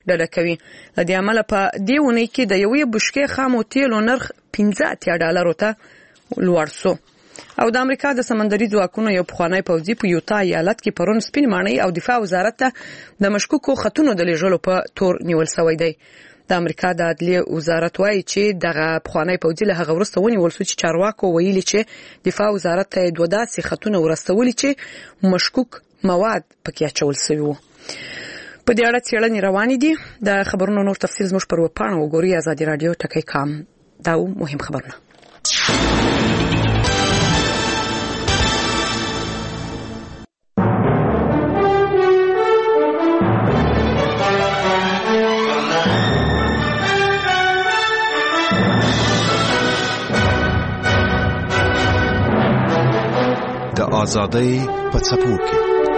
ډډه کوي. د دې عمله په دې اونۍ کې د یوې بشکې خامو تیلو نرخ $15 ته لوړ شو. او د امریکا د سمندري ځواکونو یو پخوانی پوځي په یوتا ایالت کې پرون سپین ماڼۍ او دفاع وزارت ته د مشکوکو خطونو د لیږلو په تور نیول شوی دی. د امریکا د عدلیه وزارت وايي چې دغه پخوانی پوځي له هغه وروسته ونیول شو چې چارواکو ویلي چې دفاع وزارت ته دوه داسې خطونه ورسولي چې مشکوک مواد پکې اچول شوی وو. په دې اړه څېړنې روانې دي. د خبرونو نور تفصیل زموږ پر ویبپاڼه وګورئ. ازادي رادیو ټکی کام. دا مهم خبرونه. د آزادی په څپو کې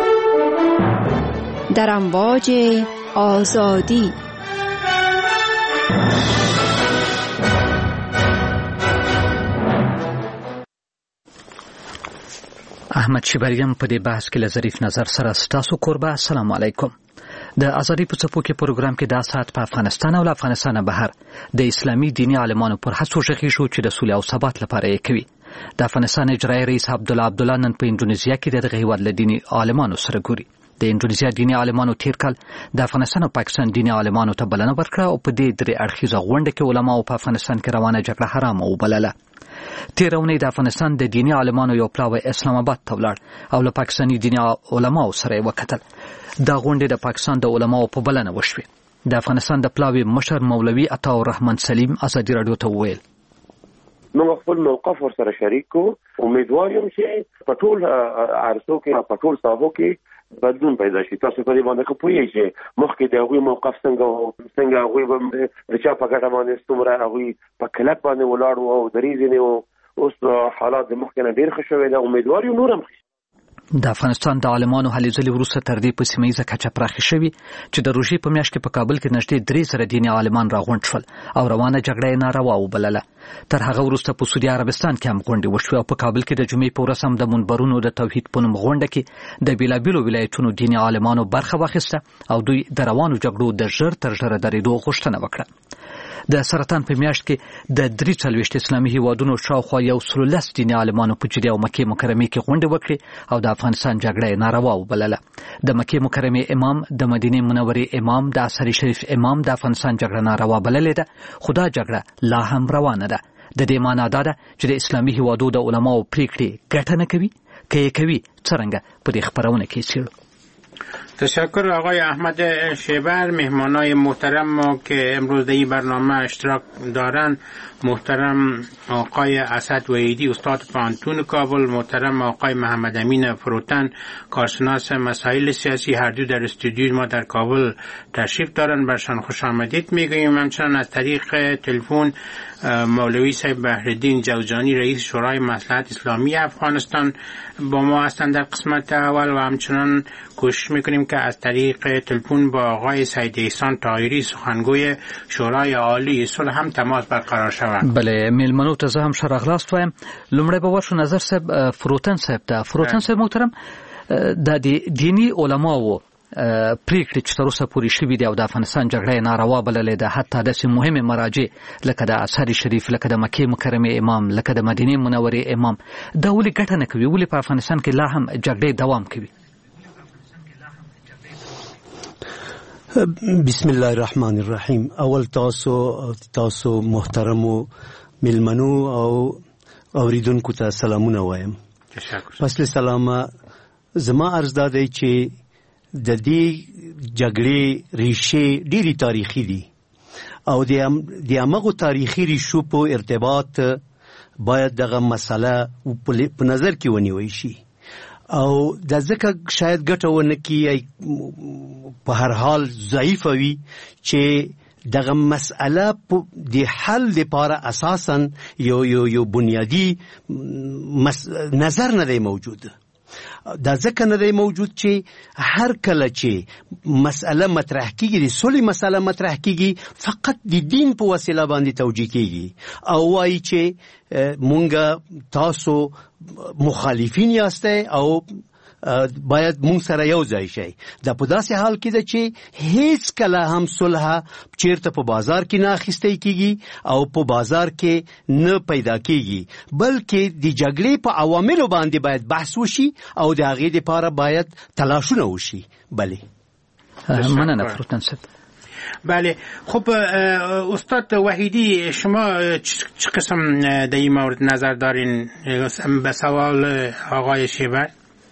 در امواج آزادی. احمد شبریم په دې بحث کې له ظریف نظر سره ستاسو قربا. السلام علیکم. د آزادی په څپو کې پروګرام کې دا ساعت په افغانستان او افغانستان بهر د اسلامي دینی عالمانو پر هڅو ژغې شو چې د سولې او ثبات لپاره یې کوي. د افغانستان اجرایي رئیس عبدالله نن په اندونیزیا کې د هیواد له دینی عالمانو سره ګوري. د اندونیزیا دینی عالمانو تیر کال د افغانستان او پاکستان دینی عالمانو ته بلنه ورکړه او په دې درې اړخیزه غونډه کې علماو په افغانستان کې روانه جګړه حرامه وبلله. تیر اونۍ د افغانستان د دینی عالمانو یو پلاوی اسلام آباد ته ولاړ او له پاکستاني دینی علماو سره وکتل. دا غونډه د پاکستان د علماو په بلنه وشوه. د افغانستان د پلاوی مشر مولوي عطا الرحمن سلیم ازادي رادیو ته وویل موږ خپل موقف ورسره شریک کو. امیدوار یم چې په ټول عرصو کې په ټول ساحو کې بدلون پیدا شي. تاسو په دې باندې کوی چې مخکې د هغوی موقف څنګه هغوی د چا په ګټه باندې ستومره هغوی په کلک باندې ولاړ وو او دریځ نه وو. اوس حالات د مخکې نه ډېر ښه شوي دي. امیدوار یم نور هم د افغانستان د عالمانو هلې ځلې وروسته تر دې په سیمه ییزه کچه پراخې شوي چې د روژې په میاشت کې په کابل کې نږدې 300 دیني عالمان راغونډ شول او روانه جګړه یې ناروا وبلله. تر هغه وروسته په سعودي عربستان کې هم غونډې وشوې او په کابل کې د جمعې په ورځ هم د منبرونو د توحید په نوم غونډه کې د بېلابېلو ولایتونو دیني عالمانو برخه واخیسته او دوی د روانو جګړو د ژر تر ژره درېدو غوښتنه وکړه. د سرطان په میاشت کې د 43 اسلامي هیوادونو شاوخوا 110 دیني عالمانو په جدي او مکې مکرمې کې غونډه وکړه او د افغانستان جګړه یې ناروا وبلله. د مکې مکرمې امام، د مدینې منورې امام، د اثر شریف امام د افغانستان جګړه ناروا بللې ده، خو دا جګړه لا هم روانه ده. د دې معنا دا ده چې د اسلامي هیوادو د علماو پریکړې ګټه نه کوي، که یې کوي څرنګه په دې خبرونه کې څیړو. تشکر آقای احمد شیبر. مهمانای محترم ما که امروز در این برنامه اشتراک دارند محترم آقای اسد وحیدی استاد پانتون کابل، محترم آقای محمد امین فروتن کارشناس مسائل سیاسی، هر دو در استودیوی ما در کابل تشریف دارند. برشان خوش آمدید میگوییم. همچنان از طریق تلفن مولوی صاحب بحرالدین جوزجانی رئیس شورای مصلحت اسلامی افغانستان با ما هستند در قسمت اول و همچنان کوشش میکنیم که از طریق تلفن با آقای سید احسان طاهری سخنگوی شورای عالی صلح هم تماس برقرار شود. بله، میلمنو ته زه هم ښه راغلاست وایم. لومړی به ورشو نظر صاحب فروتن صاحب ته. فروتن صاحب محترم، د دینی علماو پریکړې چې تر اوسه پورې شوي دي او د افغانستان جګړه یې ناروا بللې ده، حتی داسې مهمې مراجع لکه د اثر شریف، لکه د مکې مکرمې امام، لکه د مدینې منورې امام، دا ولې ګټه نه کوي؟ ولې په افغانستان کې لا هم جګړې دوام کوي؟ بسم الله الرحمن الرحیم. اول تاسو محترمو میلمنو او اوریدونکو ته سلامونه وایم. پس له سلامه زما عرض دا دی چې د دې جګړې ریښې ډېرې تاریخي دي او د همغو تاریخي ریښو په ارتباط باید دغه مسله په نظر کې ونیول شي او د ځکه شاید ګټه ونه کړي، په هر حال ضعیفه وي چې دغه مسأله د حل لپاره اساساً یو بنیادی نظر نه دی موجود. دا ځکه نه دی موجود چې هر کله چې مسأله مطرح کیږي، د صلح مسأله مطرح کیږي، فقط د دین په وسیله باندې توجیه کیږي او وایي چې مونږ تاسو مخالفین یاست او باید مونږ سره یو ځای شي. دا په داسې حال کې ده چې هیڅ کله هم صلح چیرته په بازار کې نه اخیستل کیږي او په بازار کې نه پیدا کیږي، بلکې د جګړې په عواملو باندې باید بحث وشي او د هغې لپاره باید تلاشونه وشي. بله مننه فروتن صاحب. بله خب استاد وحیدی، شما چه قسم در این مورد نظر دارین به سوال آقای شیبر؟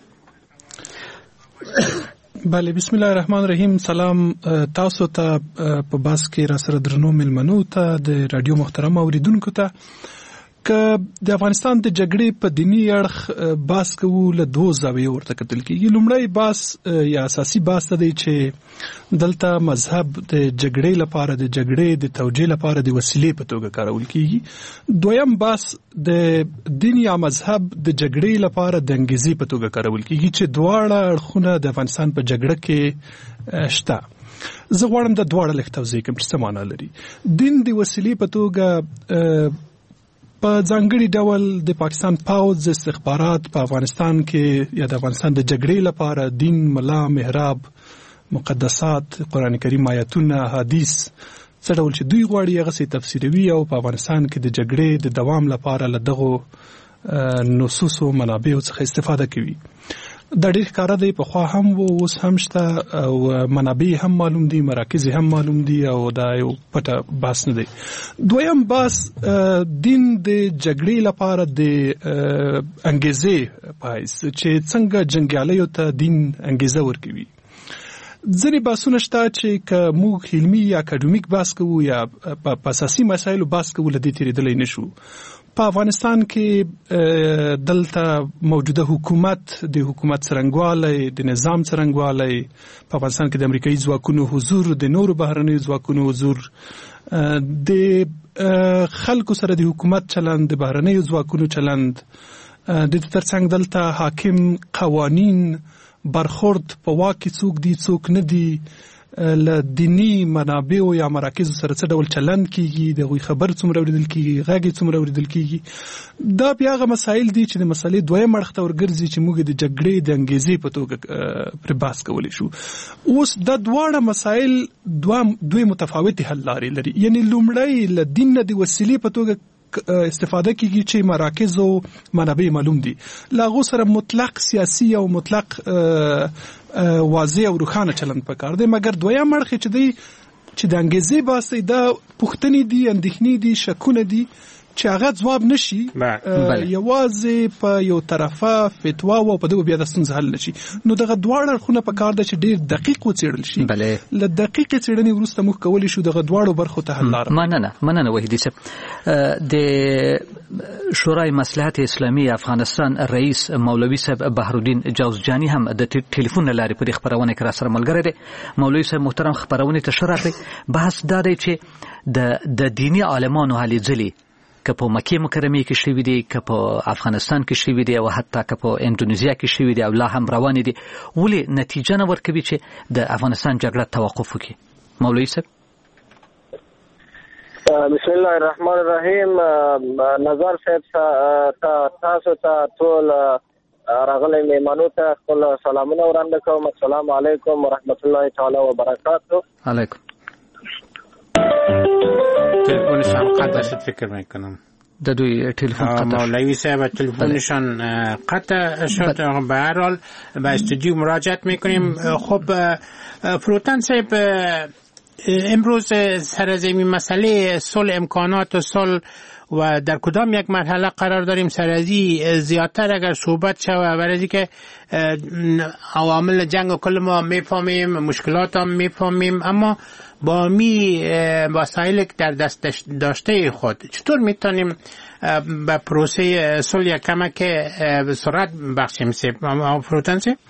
بله بسم الله الرحمن الرحیم. سلام تاسو ته په باس کې را سره درنو ملمنو ته د رادیو محترم اوریدونکو ته. که د افغانستان د جګړې په دینی اړخ باس کوو له دوه زاویو ورته کتل کېږي. لومړی باس یا اساسي باس ته دی چې دلته مذهب د جګړې لپاره د جګړې د توجیه لپاره د وسیلې په توګه کارول کېږي. دویم باس د دین یا مذهب د جګړې لپاره د انګیزې په توګه کارول کېږي چې دواړه اړخونه د افغانستان په جګړه کې شته. زه غواړم د دواړه لږ توضیح کړم چې څه معنا لري. دین د وسیلې په توګه په ځانګړي ډول د پاکستان پوځ استخبارات په افغانستان کې یا د افغانستان د جګړې لپاره دین، ملا، محراب، مقدسات، قرآن کریم آیاتونه، حدیث څه ډول چې دوی غواړي هغه سي تفسیروي او په افغانستان کې د جګړې د دوام لپاره له دغه نصوص او منابع څخه استفاده کوي. دا ډېر ښکاره دی، پخوا هم و، اوس هم شته او منابع هم معلوم دي، مراکز هم معلوم دي او دا یو پټه باس نه دی. دویم باس دین د جګړې لپاره د انګیزې پایس چې څنګه جنګیالیو ته دین انګیزه ورکوي. ځینې باسونه شته چې که موږ علمي یا اکاډمیک باس کوو یا په اساسي مسایلو باس کوو له دې تېرېدلی نه شو. په افغانستان کې دلته موجوده حکومت، د حکومت څرنګوالی، د نظام څرنګوالی، په افغانستان کې د امریکایي ځواکونو حضور، د نورو بهرنیو ځواکونو حضور، د خلکو سره د حکومت چلند، د بهرنیو ځواکونو چلند، د دې ترڅنګ دلته حاکم قوانین، برخورد په واک کې څوک دي څوک نه دي، له دینی منابع یا مراکز سره څه ډول چلند کیږي، د غوي خبر څومره اوریدل کیږي، غږی څومره اوریدل کیږي. دا بیا هغه مسایل دي چې د مسلې دویم اړخ ته ورګرځي چې موږ د جګړې د انګیزې په توګه پر بحث کولی شو. اوس دا دواړه مسایل دوه متفاوتې حل لارې لري. یعنی لومړی له دین نه د وسیلې په توګه استفاده کیږي چې مراکز او منابع معلوم دي، لاغو سره مطلق سیاسي او مطلق واضح او روښانه چلند پکار دی. مګر دویم اړخ چې دی چې د انګیزې باسي دا پوښتنې دي، اندېښنې دي، شکونه دي چې هغه ځواب نشي یوازې په یو طرفه فتوا او په دغه بیا د ستونزې حل نشي. نو دغه دواړه اړخونه پکار ده چې ډېر دقیق وڅېړل شي. له دقیقې څېړنې وروسته موږ کولی شو دغه دواړو برخو ته حل لاره. مننه وحیدي صاحب. د شورای مصلحت اسلامي افغانستان رئیس مولوي صاحب بهرالدین جوزجاني هم د ټلیفون لارې په خبرونه کې را سره ملګری دی. مولوي صاحب محترم، خبرونه ته شراطي بحث دا دی چې د دینی عالمانو هلې ځلې که په مکه مکرمه کې شوی دی، که په افغانستان کې شوی دی او حتی که په اندونیزیا کې شوی دی او لا هم روان دي، ولې نتیجه نه ورکوي چې د افغانستان جګړه توقف وکړي؟ مولوي صاحب. بسم الله الرحمن الرحیم. نظر صاحب تاسو ته ټول راغلي میمانو ته خپل سلامونه وړاندې کوم. السلام علیکم ورحمت الله تعالی وبرکاته. علیکم. تلفنشان قطع شد فکر میکنم. د دوی تلفن قطع شد. مولوی صاحب تلفنشان قطع شد. به هر حال به استودیو مراجعت میکنیم. خب فروتن صاحب، امروز سر از این مسئله صلح، امکانات و صلح و در کدام یک مرحله قرار داریم سرازی زیادتر اگر صحبت شود، برای که عوامل جنگ و کل ما میفهمیم، مشکلات هم میفهمیم، اما با وسایل در دست داشته خود چطور میتونیم به پروسه صلح کمک سرعت بخشیم؟ فروتن صاحب.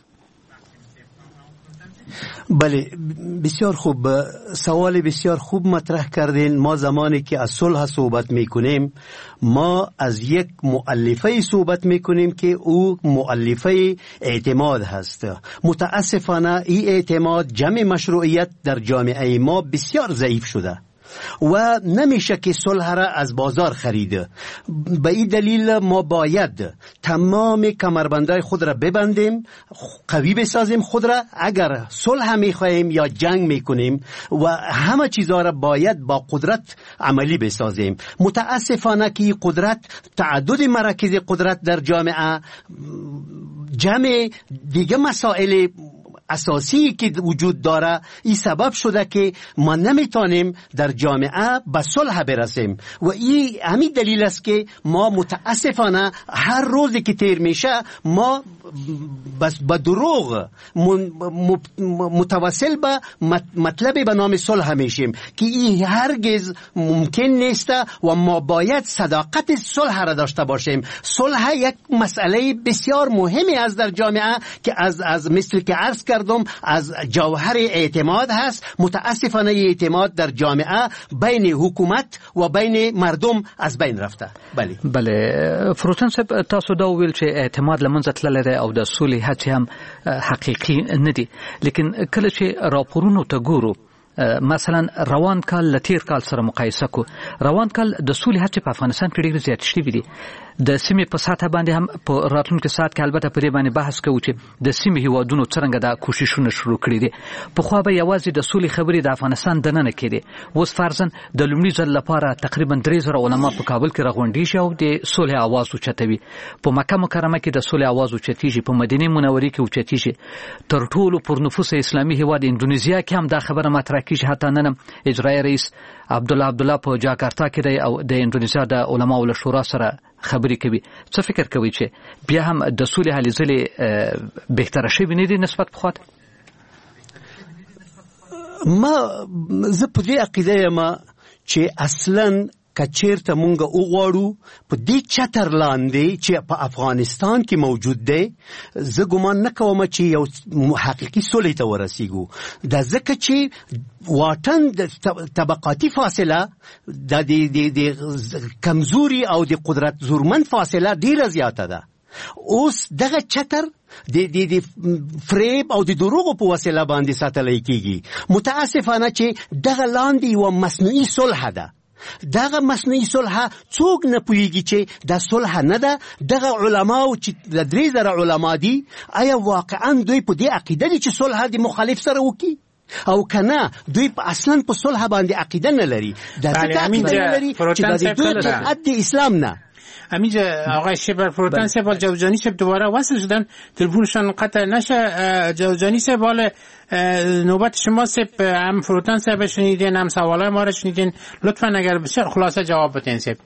بله، بسیار خوب، سوال بسیار خوب مطرح کردین. ما زمانی که از صلح صحبت میکنیم ما از یک مؤلفه صحبت میکنیم که او مؤلفه اعتماد هست. متاسفانه این اعتماد، جمع مشروعیت در جامعه ما بسیار ضعیف شده. و نمیشه که صلح را از بازار خرید. به این دلیل ما باید تمام کمربندهای خود را ببندیم، قوی بسازیم خود را. اگر صلح میخواهیم یا جنگ میکنیم و همه چیزها را باید با قدرت عملی بسازیم. متاسفانه که قدرت، تعدد مراکز قدرت در جامعه، جمع دیگه مسائل اساسی که وجود داره، این سبب شده که ما نمیتونیم در جامعه به صلح برسیم و این همین دلیل است که ما متاسفانه هر روزی که تیر میشه ما بس با دروغ متوسل به مطلبی به نام صلح میشیم که این هرگز ممکن نیست و ما باید صداقت صلح را داشته باشیم. صلح یک مسئله بسیار مهمی است در جامعه که از مثل که عرض کردم از جوهر اعتماد هست. متاسفانه اعتماد در جامعه بین حکومت و بین مردم از بین رفته. بله فروتن صاحب، تاسو دا ویل چې اعتماد لمنځه تللی او د سولې هڅې هم حقیقي نه دي، لیکن کله چې راپورونو ته ګورو مثلا روان کال لتیر کال سره مقایسه کو، روان کال د سولې هڅې په افغانستان کې ډېرې زیاتې شوې دي. د سیمې په ساته باندې هم په راتلونکي ساعت کې البته په دې باندې بحث کوو چې د سیمې هیوادونو څرنګه دا کوششونه شروع کړي دي. پخوا به یوازې د سولې خبرې د افغانستان دننه کېدې، اوس فرضاً د لومړي ځل لپاره تقریبا 3000 علما په کابل کې راغونډي شي او د سولې आवाज اوچتوي. په مکه مکرمه کې د سولې आवाज اوچتیږي، په مدینه منورې کې اوچتیږي. تر ټولو پر نفوس اسلامي هیواد اندونیزیا کې هم دا خبره مطرح کیږي. حتی نن اجرایي رئیس عبدالله په جاکارتا کې دی او د اندونیزیا د علماو له شورا سره خبرې کوي. څه فکر کوي چې بیا هم د سولې هلې ځلې بهتره شوي نه دي نسبت پخواته؟ ما زه په دې عقیده یم چې اصلاً کچیرته مونږ وغواړو په دې چتر لاندې چې په افغانستان کې موجود دی، زه ګمان نه کوم چې یو حقیقي سولې ته ورسیږو. دا ځکه چې واټن د طبقاتي فاصله د کمزوري او د قدرت زورمن فاصله ډیره زیاته ده. اوس دغه چتر د فریب او د دروغو په وسیله باندې ساتل کیږي. متاسفانه چې دغه لاندې یو مصنوعي صلح ده. دغه مصنوعي صلح څوک نه پوهیږي چې دا صلح نه ده. دغه علماو چې د 3000 علما دي، آیا واقعا دوی په دې عقیده دي چې صلح د مخالف سره وکړي او کنه؟ دوی په اصلا په صلح باندې عقیده نه لري. دا ځکه عقیده نه لري چې د دوی د اسلام نه. همینجا آقای شبر فروتن صاحب جوزجانی صاحب دوباره وصل شدن، تلفنشان قطع نشه. جوزجانی صاحب حال نوبت شما صاحب، هم فروتن صاحب شنیدین هم سوالای ما رو شنیدین، لطفا اگر بسیار خلاصه جواب بدین صاحب.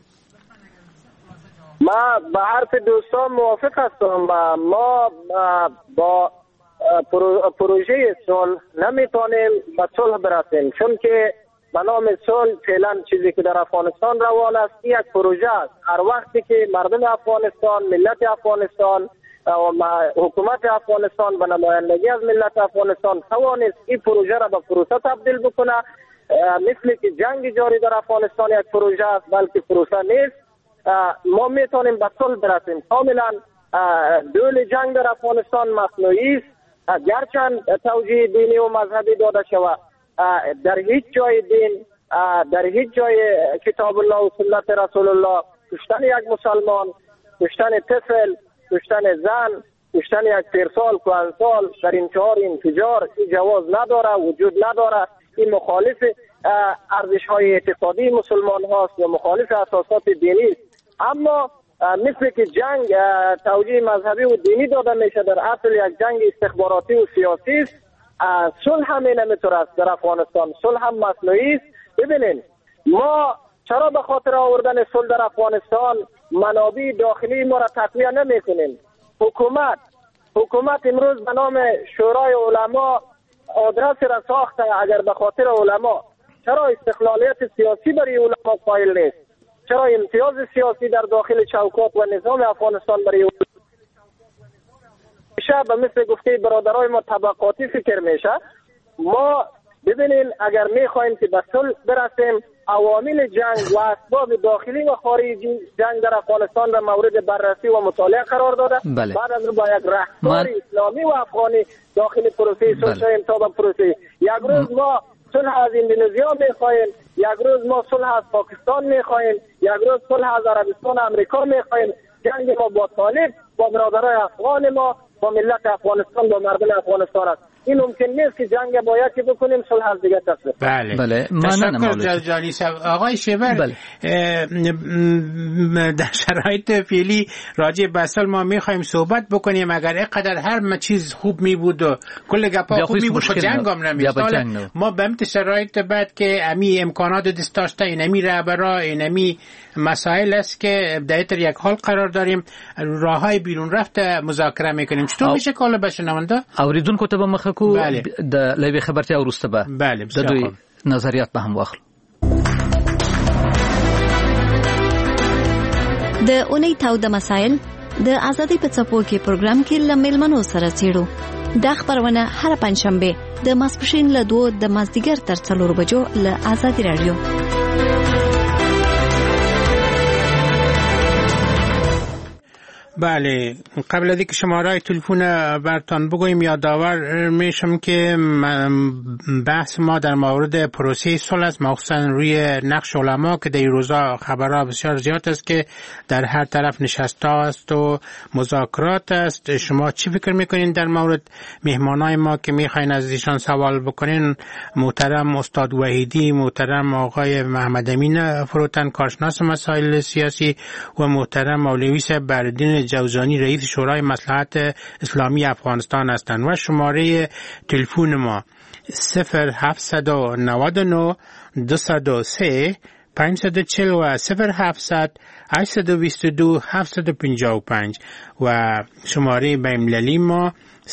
ما با حرف دوستان موافق هستم. ما با پروژه صلح نمیتونیم به صلح برسیم، چون که به نام صلح فعلا چیزی که در افغانستان روان است یک پروژه است. هر وقتی که مردم افغانستان، ملت افغانستان و حکومت افغانستان به نمایندگی از ملت افغانستان توانست این پروژه را به پروسه تبدیل بکنه، مثل که جنگ جاری در افغانستان یک پروژه است بلکه پروسه نیست، ما میتونیم به صلح برسیم. کاملا دول جنگ در افغانستان مصنوعی است، گرچند توجیه دینی و مذهبی داده شود. در هیچ جای دین، در هیچ جای کتاب الله و سنت رسول الله کشتن یک مسلمان، کشتن طفل، کشتن زن، کشتن یک پیرسال، کهنسال در این چهار انفجار این جواز نداره، وجود نداره. این مخالف ارزش های اعتقادی مسلمان هاست و مخالف اساسات دینی است. اما مثل که جنگ توجیه مذهبی و دینی داده میشه، در اصل یک جنگ استخباراتی و سیاسی است. صلح هم نمیتونه است در افغانستان، صلح هم مصنوعی است. ببینید ما چرا به خاطر آوردن صلح در افغانستان منابع داخلی ما را تقویه نمیکنیم؟ حکومت امروز به نام شورای علما آدرس را ساخته. اگر به خاطر علما، چرا استقلالیت سیاسی برای علما قائل نیست؟ چرا امتیاز سیاسی در داخل چوکات و نظام افغانستان برای به مثل گفته برادرای ما طبقاتی فکر میشه؟ ما ببینین اگر میخوایم که به صلح برسیم، عوامل جنگ و اسباب داخلی و خارجی جنگ در افغانستان را مورد بررسی و مطالعه قرار داده. بعد از با یک رهبر اسلامی و افغانی داخل پروسه صلح امتاب پروسه. یک روز ما صلح از اندونزیا میخوایم، یک روز ما صلح از پاکستان میخواهیم، یک روز صلح از عربستان امریکا میخواهیم. جنگ ما با طالب، با برادرای افغان ما، با ملت افغانستان، با مردم افغانستان است. این ممکن نیست که جنگ با یکی بکنیم صلح از دیگه تصویر. بله تشکر جانی صاحب. آقای شیبر، در شرایط فعلی راجع به اصل ما میخوایم صحبت بکنیم. اگر اینقدر هر چیز خوب می بود و کل گپا خوب می بود خود جنگ هم نمیشد. ما به امت شرایط بعد که امی امکانات دست داشته، این امی رهبرا، این امی مسائل است که در یک حال قرار داریم، راههای بیرون رفته مذاکره میکنیم. چطور میشه کاله بشنونده اوریدونکو ته به مخکو د لوی خبرتیا ورسته به د دوی نظریات به هم واخلو. د اونۍ تاوده مسایل د ازادي په څپو کې پروګرام کې لملمنو سره چیرو. دا خبرونه هر پنځشنبه د ماسپښین له 2 د مازدیګر تر 4 بجو له ازادي رادیو. بله، قبل از اینکه شماره تلفن براتون بگویم یادآور میشم که بحث ما در مورد پروسه صلح است، مخصوصا روی نقش علما که در این روزا خبرها بسیار زیاد است که در هر طرف نشسته است و مذاکرات است. شما چی فکر میکنین در مورد مهمانای ما که میخواین از ایشان سوال بکنین؟ محترم استاد وحیدی، محترم آقای محمد امین فروتن کارشناس مسائل سیاسی و محترم مولوی صاحب بردین جوزانی رئیس شورای مصلحت اسلامی افغانستان هستند. و شماره تلفن ما 0799 203 540 و 0700 822 755 و شماره بین‌المللی ما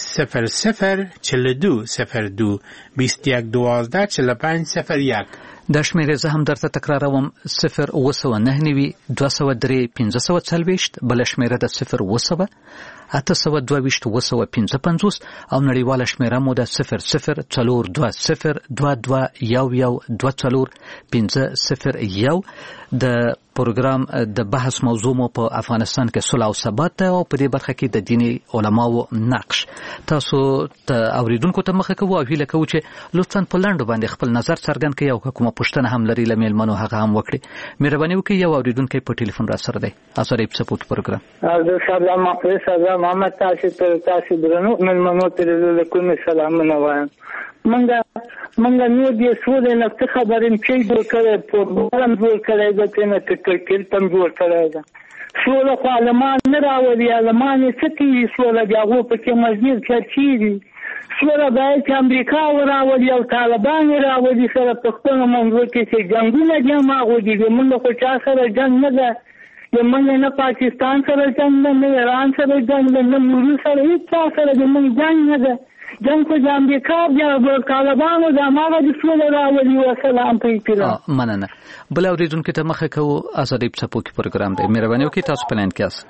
0042 02 21 12 45 01. د شمیرې زه هم درته تکراروم 089 203 540 بل شمیره د 0 822 او نړیواله شمیره مو د 0042221124 د پروګرام د بحث موضوع مو په افغانستان کې صلح او ثبات او په دې برخه کې د دیني علماو نقش. تاسو ته اوریدونکو ته مخه کوو او هیله کوو چې لطفاً په لاندو باندې خپل نظر څرګند کړئ او کومه پوښتنه هم لري لمل منو هغه هم وکړي. مهرباني وکړئ یو اوریدونکو په ټلیفون را سره دی. ازارې په سپورت پروګرام. سلام محمد تاسو درنو من منو ته د کوم سلام نه وایم. منګه نو دې سوله نه خبرم چې جوړ کړي پروګرام جوړ کړي د کنه تکل تم جوړ کړي دا سوله خو علمان نه راوړي، علمان ستې سوله دغه په کې مزید چرچیږي. سوله باید چې امریکا وراوړي او طالبان راوړي سره پښتون منځ کې چې جنگونه جمع غوډي موږ خو چا سره جنگ نه ده، موږ نه پاکستان سره جنگ نه، ایران سره جنگ نه، روس سره هیڅ سره موږ جنگ نه ده. جنگ خو د امریکا بیا د طالبانو د ماغه د سوله راوړي. والسلام علیکم. مننه. بل اوریدونکو ته مخه کوو ازادي په سپورت پروګرام دی. مهرباني وکړئ تاسو پلان کې است.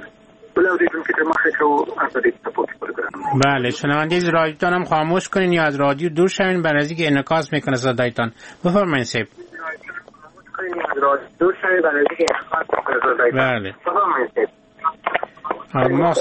بله، شنونده رادیوتان هم خاموش کنین یا از رادیو دور شوین برای اینکه انعکاس میکنه صدایتان. بفرمایید صاحب. بله. ما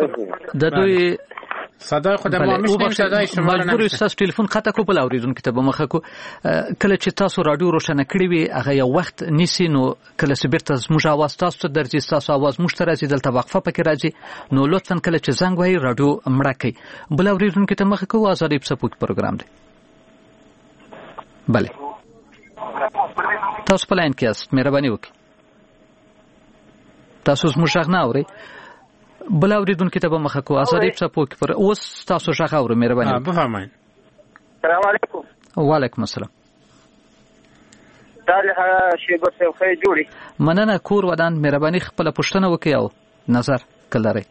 صدای خود ما میشنیم، صدای شما مجبور استاس ټلیفون قطع کو بل اوریدونکو ته به مخه کو. کله چې تاسو رادیو روشنه کړی وي هغه یو وخت نیسی نو کله چې بیرته زموږ आवाज تاسو ته درځي، تاسو आवाज موږ ته راځي، دلته وقفه پکې راځي، نو لطفا کله چې زنګ وایي رادیو مړه کړئ. بل اوریدونکو ته مخه کو ازادي په سپورت پروګرام دی. بله تاسو پلان کې است. مهرباني وکړئ تاسو زموږ غږ نه اورئ. بل اوریدونکو ته به مخه کو ازادي په سپورت پر اوس تاسو غږ اورئ. مهرباني بفرمایئ. السلام علیکم. وعلیکم السلام. صالح شیبه څوخه جوړي. مننه کور ودان. مهرباني خپل پوښتنه وکړئ او نظر کلري.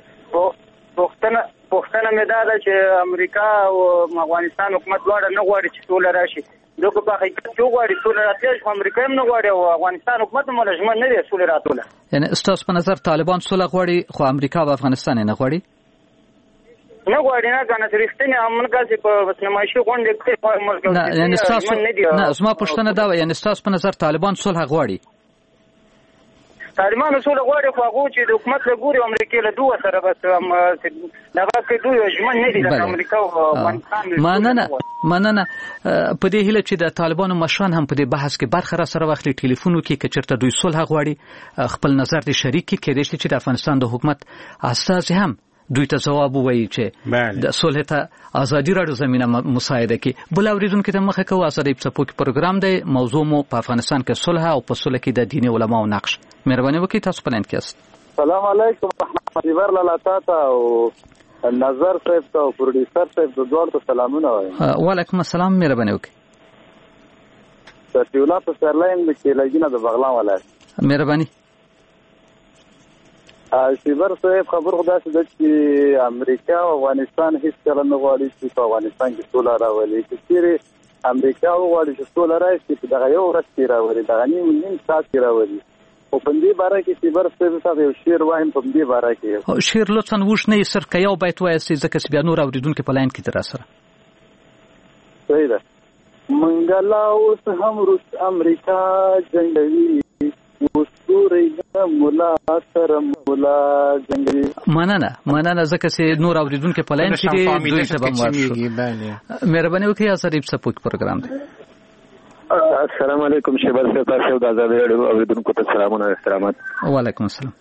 پوښتنه مې دا ده چې امریکا او افغانستان حکومت دواړه نه غواړي چې ټول راشي. دغه په حقیقت کې غواړي ټول راتلل، امریکا هم نه غواړي او افغانستان حکومت هم لازم نه دی ټول راتلل. یعنی استاس په نظر طالبان صلح غواړي خو امریکا او افغانستان نه غواړي. نه غواړي نه کنه رښتینی امریکا چې په نمایشي غونډه کې ملک نه یعنی استاس نه زما پوښتنه دا و، یعنی استاس په نظر طالبان صلح غواړي. طالبان سول غواړي خو هغه چې د حکومت له ګوري امریکا له دوه سره بس دغه کې دوی ژمن نه دي د امریکا او افغانستان. مننه په دې هیله چې د طالبانو مشران هم په دې بحث کې برخه را سره واخلي، ټلیفون وکړي که چېرته دوی صلح غواړي خپل نظر دې شریک کړي. کېدای شي چې د افغانستان د حکومت استازي هم دوی ته ځواب ووایي چې د صلح ته ازادي راډیو زمينه مساعده کوي. بل اوریدونکو ته مخه کوو ازادي په څپو کې پروګرام دی، موضوع مو په افغانستان کې صلح او په صلح کې د دیني علماو نقش. مهرباني وکړئ تاسو په لاین کې یاست. السلام علیکم احمد ور لاله تا او نظر صاحب ته او پروډوسر صاحب د دوه ته سلامونه وایم. وعلیکم السلام. مهرباني وکړئ. تاسو په سرلاین کې لګینه د بغلان ولایت. مهرباني. شیبر صاحب خبر خدا چې د امریکا او افغانستان هیڅ کله نه غواړي چې په افغانستان کې سوله راولي. چې امریکا غواړي چې سوله راشي چې دغه یو ورځ کې راولي، دغه نیم ساعت کې راولي. او په دې باره کې شیبر صاحب یو شعر وایم په دې باره کې. شعر لطفا وښ نه سر کې یو بیت وایي ځکه چې بیا نور اوریدونکو په لاین کې تر سره. صحیح ده. منګلا اوس هم روس امریکا جنگوي مننه ځکه چې نور اوریدونکو په لاین کې دي دوی ته به ورشو. مهرباني وکړئ ازادي په سپوږ پروګرام دی. السلام علیکم شیبر صاحب، تاسو د ازادي راډیو اوریدونکو ته سلامونه او احترامات. وعلیکم السلام.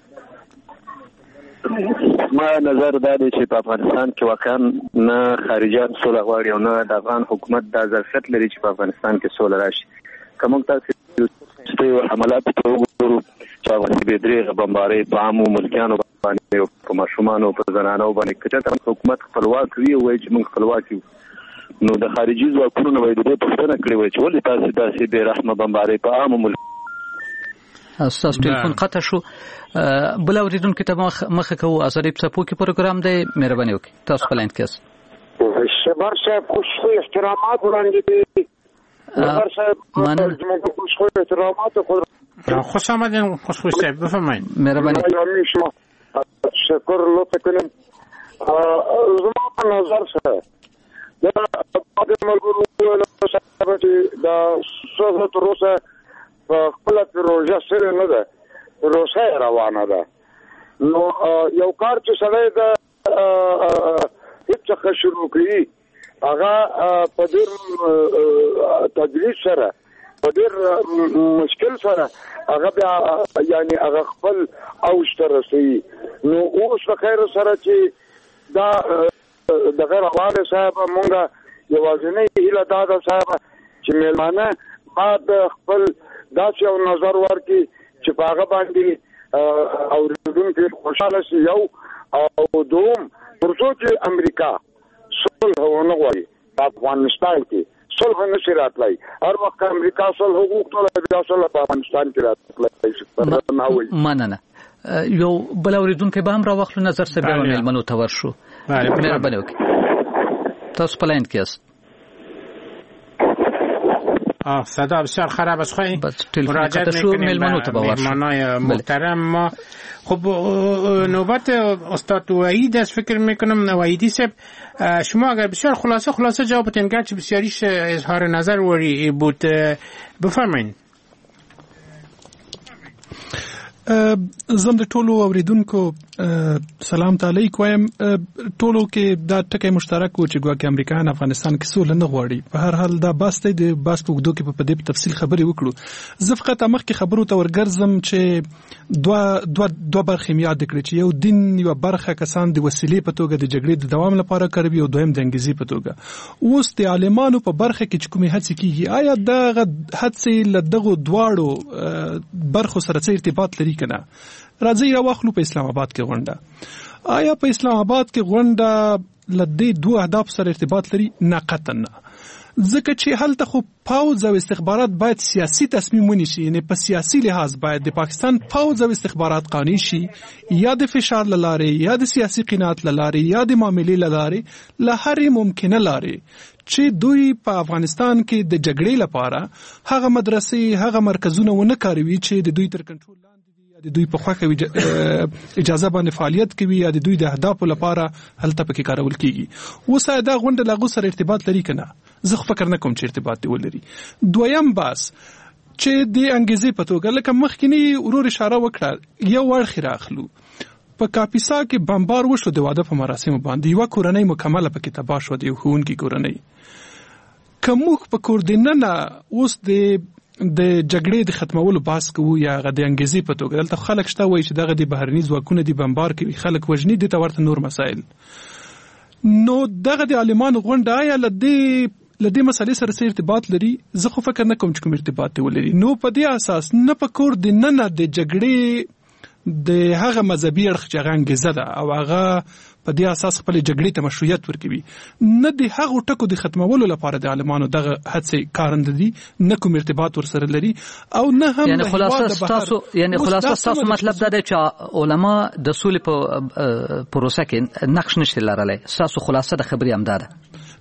ما نظر دا دی چې په افغانستان کې واقعا نه خارجيان سوله غواړي او نه د افغان حکومت دا ظرفیت لري چې په افغانستان کې سوله راشي. کوم تاسو یو حملات ته وګورو چې افغانستان درې بمبارۍ په عامو ملکیانو باندې په ماشومانو په زنانو باندې کچته حکومت خپلواک وي او چې موږ خپلواک یو، نو د خارجي ځواکونو نه وایي د پښتنه کړی وي چې ولې تاسو داسې بې رحمه بمبارۍ په عامو ملک. تاسو ټلیفون قطع شو. بل اوریدونکو ته مخه کوو ازادي په سپو کې پروګرام دی. مهرباني وکړئ تاسو په لاین کې یاست. شبر صاحب خوش احترامات وړاندې دي. شبر صاحب خوش احترامات خوش آمدین خوش صاحب بفرمایید. مهرباني. شکر لطف کنیم. زما په نظر سره دا د ملګرو له سره چې دا سوزت روسه په خپل پروژه سره نه ده، روسه روانه ده. نو یو کار چې سړی دا هیڅ څه شروع کړي هغه په ډېر تدریج سره په ډېر مشکل سره هغه بیا یعنی هغه خپل اوج ته رسوي. نو اوس په خیر سره چې دا د غیر حواله صاحب مونږه یوازینی هیله دا ده صاحب چې مېلمانه بعد خپل داسې یو نظر ورکړي چې په هغه باندې اوریدونکي خوشحاله شي. یو او دوم تر څو چې امریکا صلح ونه غواړي په افغانستان کې صلح نشي راتلای. هر وخت امریکا صلح وغوښتل بیا صلح په افغانستان کې راتلای شي. مننه. یو بل اوریدونکو به هم راوخلو نظر څه به مېلمنو ته ورشو. مهرباني وکړئ تاسو په لاین کې یاست. صدا بسیار خراب است. خواهی مراجعت میکنیم به مهمانای محترم ما. خب نوبت استاد وحید است فکر میکنم. وحیدی صاحب شما اگر بسیار خلاصه جوابتون گرچه بسیاریش اظهار نظر وری بود بفرمایید. زم د ټولو اوریدونکو سلام علیکم وایم. ټولو کې دا ټکی مشترک و چې ګواکې امریکایان افغانستان کې سوله نه غواړي. په هر حال دا بس دی د بس په وګدو کې په دې په تفصیل خبرې وکړو. زه فقط مخکې خبرو ته ورګرځم چې دوه برخې یاد کړې چې یو دین یو برخه کسان د وسیلې په توګه د جګړې د دوام لپاره کاروي او دویم د انګلیزي په توګه. اوس د عالمانو په برخه کې چې کومې هڅې کیږي آیا دا هڅې له دغه دواړو برخو سره څه ارتباط لري کنه؟ راځي راوخلو په اسلام آباد کې غونډه. آیا په اسلام آباد کې غونډه لدې دوه اهداف سره ارتباط لري؟ نه قطعا نه. ځکه چې هلته خو پوځ او استخبارات باید سیاسي تصمیم ونیسي، یعنی په سیاسي لحاظ باید د پاکستان پوځ او استخبارات قانوني شي، یا د فشار لاره یا د سیاسي قناعت لاره یا د معاملې لاره له هرې ممکنه لاره چې دوی په افغانستان کې د جګړې لپاره هغه مدرسې هغه مرکزونه ونه کاروي چې د دوی تر کنټرول د دوی په خوښه اجازه باندې فعالیت کوي یا د دوی د اهدافو لپاره هلته پکې کارول کیږي. اوس دا غونډه لاغو سره ارتباط لري کنه؟ زه فکر نه کوم چې ارتباط دی ولري. دویم بحث چې د انګیزې په توګه لکه مخکینی ورور اشاره وکړه یو ورخ راخلو په کاپیسا کې بمبار وشو د واده په مراسمو باندې یو کورنۍ مکمله پکې تباه شو د یو ښوونکي کورنۍ کومخ په کوردیننه اوس د جګړې د ختمولو باس کوو یا غو د انګیزې په توګه دلته خلک شته وایي چې دغه د بهرني ځواکونه د بمبار کوي خلک وژني د تورته نور مسائل نو دغه د عالمانو غونډه یا لدې مسلې سره څه ارتباط لري زه خو فکر نه کوم چې کوم ارتباط ولري نو په دې اساس نه په کوردیننه د جګړې د هغه مذهبي اړخ چې هغه انګیزه ده او هغه په دې اساس خپل جګړې ته مشروعیت ورکوي نه د هغه ټکو د ختمولو لپاره د عالمانو دغه هڅې کارنده دي نه کوم ارتباط ورسره لري او نه هم یعنی خلاصه تاسو مطلب دا دی چې علما د سولې په پروسه کې نقش نشي لرلی تاسو خلاصه د خبرې هم ده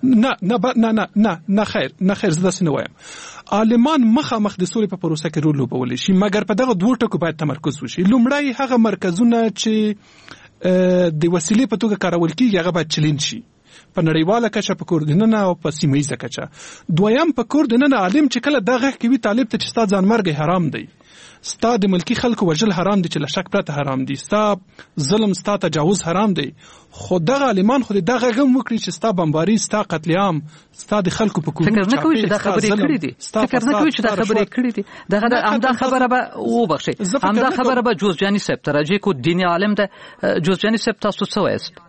نه خیر زه داسې نه وایم عالمان مخامخ د سولې په پروسه کې رول لوبولی شي مګر په دغه دوه ټکو باید تمرکز وشي لومړی هغه مرکزونه چې د وسیلې په توګه کارول کیږي هغه باید چلنج شي په نړیواله کچه په کوردیننه او په سیمه کچه دویم په کوردیننه عالم چې کله دغه کوي طالب ته چې ستا ځان مرګ حرام دی ستا د ملکی خلکو وژل حرام دي چې لشک پرته حرام دي ستا ظلم ستا تجاوز حرام دی خو دغه عالمان خو دغه غم وکړي چې ستا بمباري ستا قتل عام ستا د خلکو په کورونو فکر نه کوي چې دا خبرې کړې دي دغه همدا خبره به وبخشي همدا خبره به جوزجاني صاحب ترجه کو دیني عالم ده جوزجاني صاحب تاسو څه وایست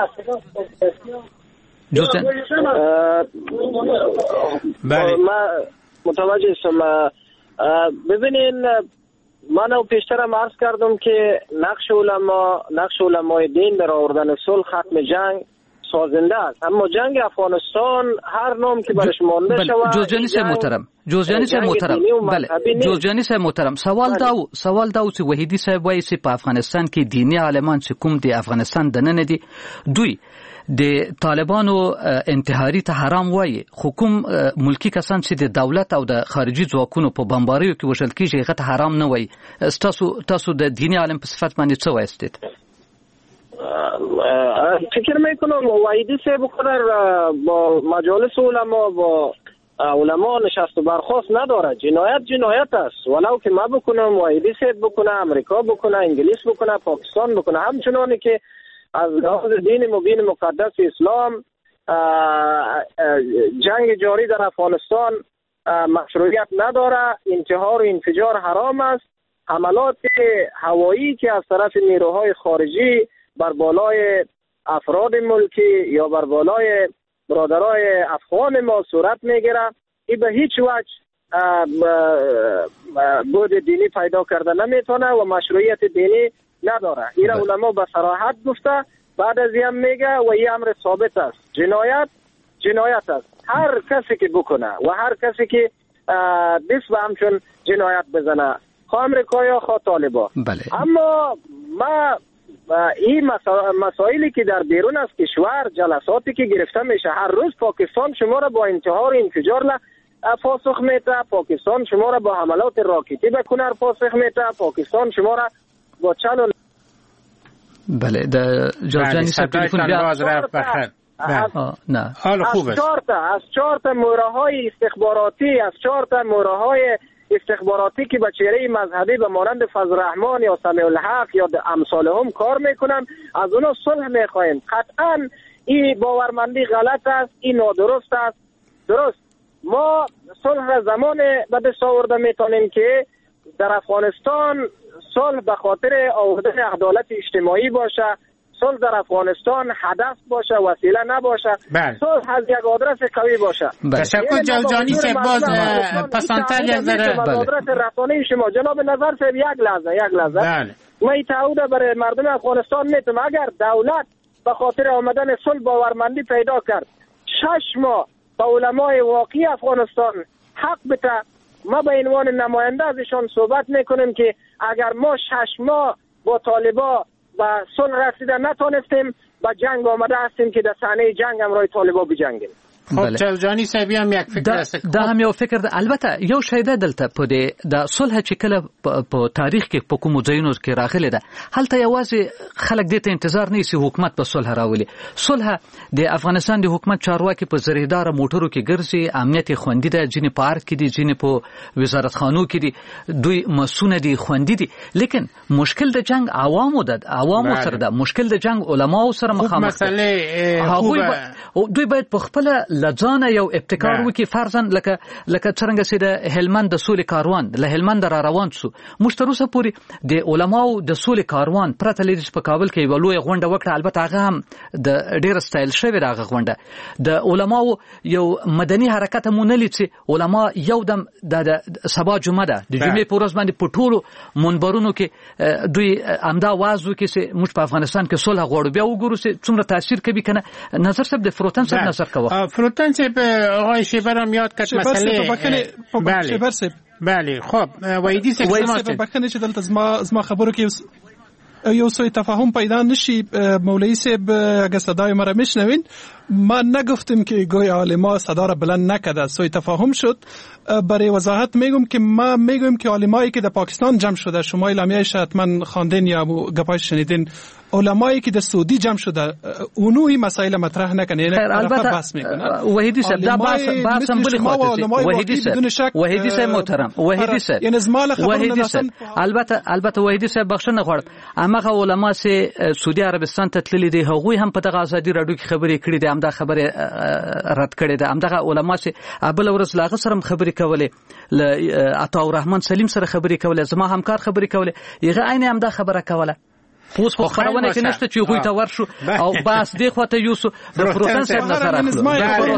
ما متوجه شدم ببینین من پیشترم عرض کردم که نقش علمای دین در آوردن صلح ختم جنگ سازنده است اما جنگ افغانستان هر نام که برش مانده شود جوزجاني صاحب محترم سوال داو چې وحیدی صاحب وایي چې په افغانستان کې دینی عالمان چې کوم دی افغانستان دننه دي دوی د طالبانو انتحاري ته حرام وایي خو کوم ملکی کسان چې د دولت او د خارجي ځواکونو په بمباریو کې وژل کیږي هغه ته حرام نه وایي تاسو د دینی عالم په صفت باندې څه وایستید فکر میکنم وحیدی صاحب قدر با مجالس علما با علما نشست و برخاست نداره جنایت است ولو که ما بکنم وحیدی صاحب بکنه امریکا بکنه انگلیس بکنه پاکستان بکنه همچنانی که از لحاظ دین مبین مقدس اسلام جنگ جاری در افغانستان مشروعیت نداره انتحار و انفجار حرام است حملات هوایی که از طرف نیروهای خارجی بر بالای افراد ملکی یا بر بالای برادرای افغان ما صورت میگیره این به هیچ وجه بود دینی پیدا کرده نمیتونه و مشروعیت دینی نداره این علما به صراحت گفته بعد از این میگه و این امر ثابت است جنایت است هر کسی که بکنه و هر کسی که دست به همچون جنایت بزنه خواه امریکایی خواه طالبا اما ما این مسائلی که در بیرون از کشور جلساتی که گرفته میشه هر روز پاکستان شما را با انتحار و انفجار پاسخ میده پاکستان شما را با حملات راکتی به کنر پاسخ میده پاکستان شما را با چلو بله د جوزجاني صاحب تلفن بیا حال خوبه از 4 تا مهره‌های استخباراتی از 4 تا مهره‌های استخباراتی که به چهره مذهبی به مانند فضل الرحمن یا سمیع الحق یا امثالهم کار میکنن از اونا صلح میخواهیم قطعا این باورمندی غلط است این نادرست است درست ما صلح را زمان به دست آورده میتونیم که در افغانستان صلح به خاطر آوردن عدالت اجتماعی باشه صلح در افغانستان هدف باشه وسیله نباشه صلح از یک آدرس قوی باشه تشکر جوزجانی صاحب باز پسندتر یک ذره آدرس رسانه شما جناب نظر صاحب یک لحظه ما این تعهد برای مردم افغانستان میتونم اگر دولت به خاطر آمدن صلح باورمندی پیدا کرد 6 ماه با علمای واقعی افغانستان حق بده ما به عنوان نماینده ازشان صحبت میکنیم که اگر ما 6 ماه با طالبا با صلح رسیدن نتونستیم با جنگ آمده هستیم که در صحنه جنگ همراه طالبا بجنگیم خب جوجانی صاحب هم یک فکر است. دا هم یو فکر ده. البته یو شی ده دلته په دې د صلح چې کله په تاریخ کې په کومو ځایونو کې راغلی ده هلته یوازې خلک دې ته انتظار نه سي حکومت په صلح راولي. صلح د افغانستان د حکومت چارواکي په زریدار موټرو کې ګرځي، امنیت خوندي ده، ځینې پارک کې دي، ځینې په وزارتخانو کې دي، دوی مسونه دي، خوندي دي. لیکن مشکل د جنگ عوامو ده، عوامو سره ده، مشکل د جنگ علماو سره مخامخ ده. دوی باید په خپل لځانه یو ابتکار وکړي. فرضاً لکه څنګه چې د هلمند د سولې کاروان له هلمند را روان شو، موږ تر اوسه پورې د علماو د سولې کاروان پرته لري چې په کابل کې یو لوی غونډه وکړه. البته هغه هم د ډیر سټایل شوی راغه غونډه د علماو یو مدني حرکت مونږ نه لید چې علما یو دم د سبا جمعه ده د جمعې په ورځ باندې په ټولو منبرونو کې دوی امدا आवाज وکړي چې موږ په افغانستان کې صلح غواړو. بیا وګورو چې څومره تاثیر کوي کنه. نظر صاحب د فروتن صاحب نظر کوه. فروتن صاحب آقای شیبر هم یاد کرد مسئله بله. خب وحیدی صاحب بخنه چې دلته زما خبرو کې یو سوی تفاهم پیدا نشی. مولوی صاحب اگه صدای مرا میشنوین، من نگفتم که گوی عالما صدا را بلند نکرده، سوی تفاهم شد. برای وضاحت میگم که ما میگم که علمایی که در پاکستان جمع شده، شما اعلامیه‌اش حتما خواندین یا گپایش شنیدین، علمایی که در سعودی جمع شده اونوی مسائل مطرح نکنه. البته بحث میکنه. وحیدی صاحب دا بحث هم بلی خواهد وحیدی صاحب محترم وحیدی صاحب البته وحیدی صاحب بخښنه غواړم. هغه علما چې سعودي عربستان ته تللي دي هغوی هم په دغه ازادي راډیو کې خبرې کړې دي، همدا خبره رد کړې ده. همدغه علما چې ابل ورځ لاغه سره خبرې کولې، ل عطا الرحمن سلیم سره خبرې کولې، زما همکار خبرې کولې، یغه عین همدا خبره کوله. پوس خو خبرونه کې نشته چې غوي ته ورشو او بس دی خو ته یوسف د فروتن صاحب نظر اخلو.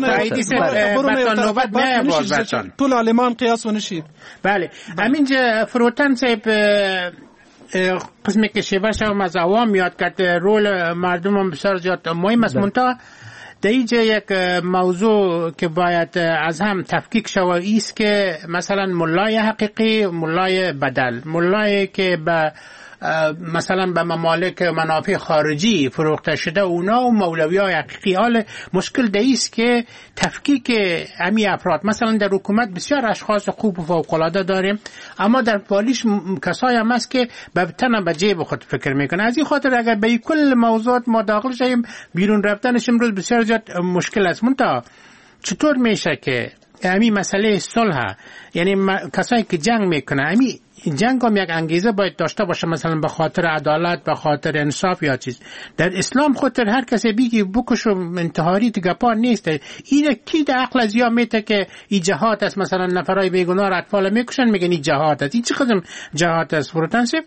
ټول عالمان قیاس ونشي. بله همینجا فروتن صاحب قسمی که شیبش هم از عوام یاد کرد رول مردم هم بسیار زیاد مهم است. منتها در اینجا یک موضوع که باید از هم تفکیک شود ایست که مثلا ملای حقیقی، ملای بدل، ملایی که به مثلا به ممالک منافع خارجی فروخته شده اونا و مولویای حقیقی. حال مشکل دیست که تفکیک امی افراد، مثلا در حکومت بسیار اشخاص خوب و فوق‌العاده داریم، اما در پالیش کسایی هم هست که به تن به جیب خود فکر میکنه. از این خاطر اگر به کل موضوعات ما داخل شیم بیرون رفتنش امروز بسیار زیاد مشکل است. منتها چطور میشه که امی مسئله صلح، یعنی کسایی که جنگ میکنه، امی جنگ هم یک انگیزه باید داشته باشه، مثلا به خاطر عدالت، به خاطر انصاف یا چیز. در اسلام خاطر هر کسی بگی بکشو انتحاری تگپا نیست. این کی در عقل از یا میته که این جهاد است؟ مثلا نفرای بیگناه اطفال میکشن میگن این جهاد است. این چه قدم جهاد است فروتن صاحب؟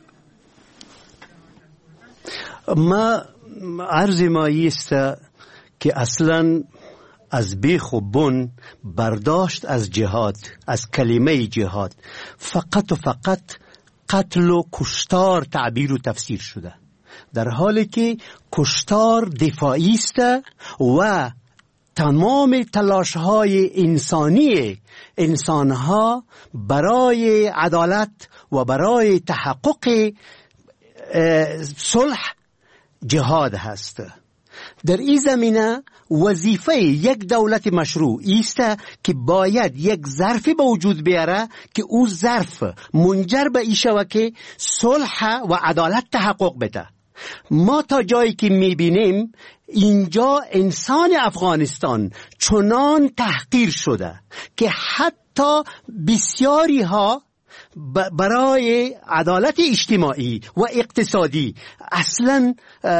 ما عرض ما ایست که اصلا از بیخ و بن برداشت از جهاد، از کلمه جهاد، فقط و فقط قتل و کشتار تعبیر و تفسیر شده، در حالی که کشتار دفاعی است و تمام تلاش‌های انسانی انسان‌ها برای عدالت و برای تحقق صلح جهاد هست. در این زمینه وظیفه یک دولت مشروع است که باید یک ظرف به وجود بیاره که او ظرف منجر به این شود که صلح و عدالت تحقق بده. ما تا جایی که میبینیم اینجا انسان افغانستان چنان تحقیر شده که حتی بسیاری ها برای عدالت اجتماعی و اقتصادی اصلا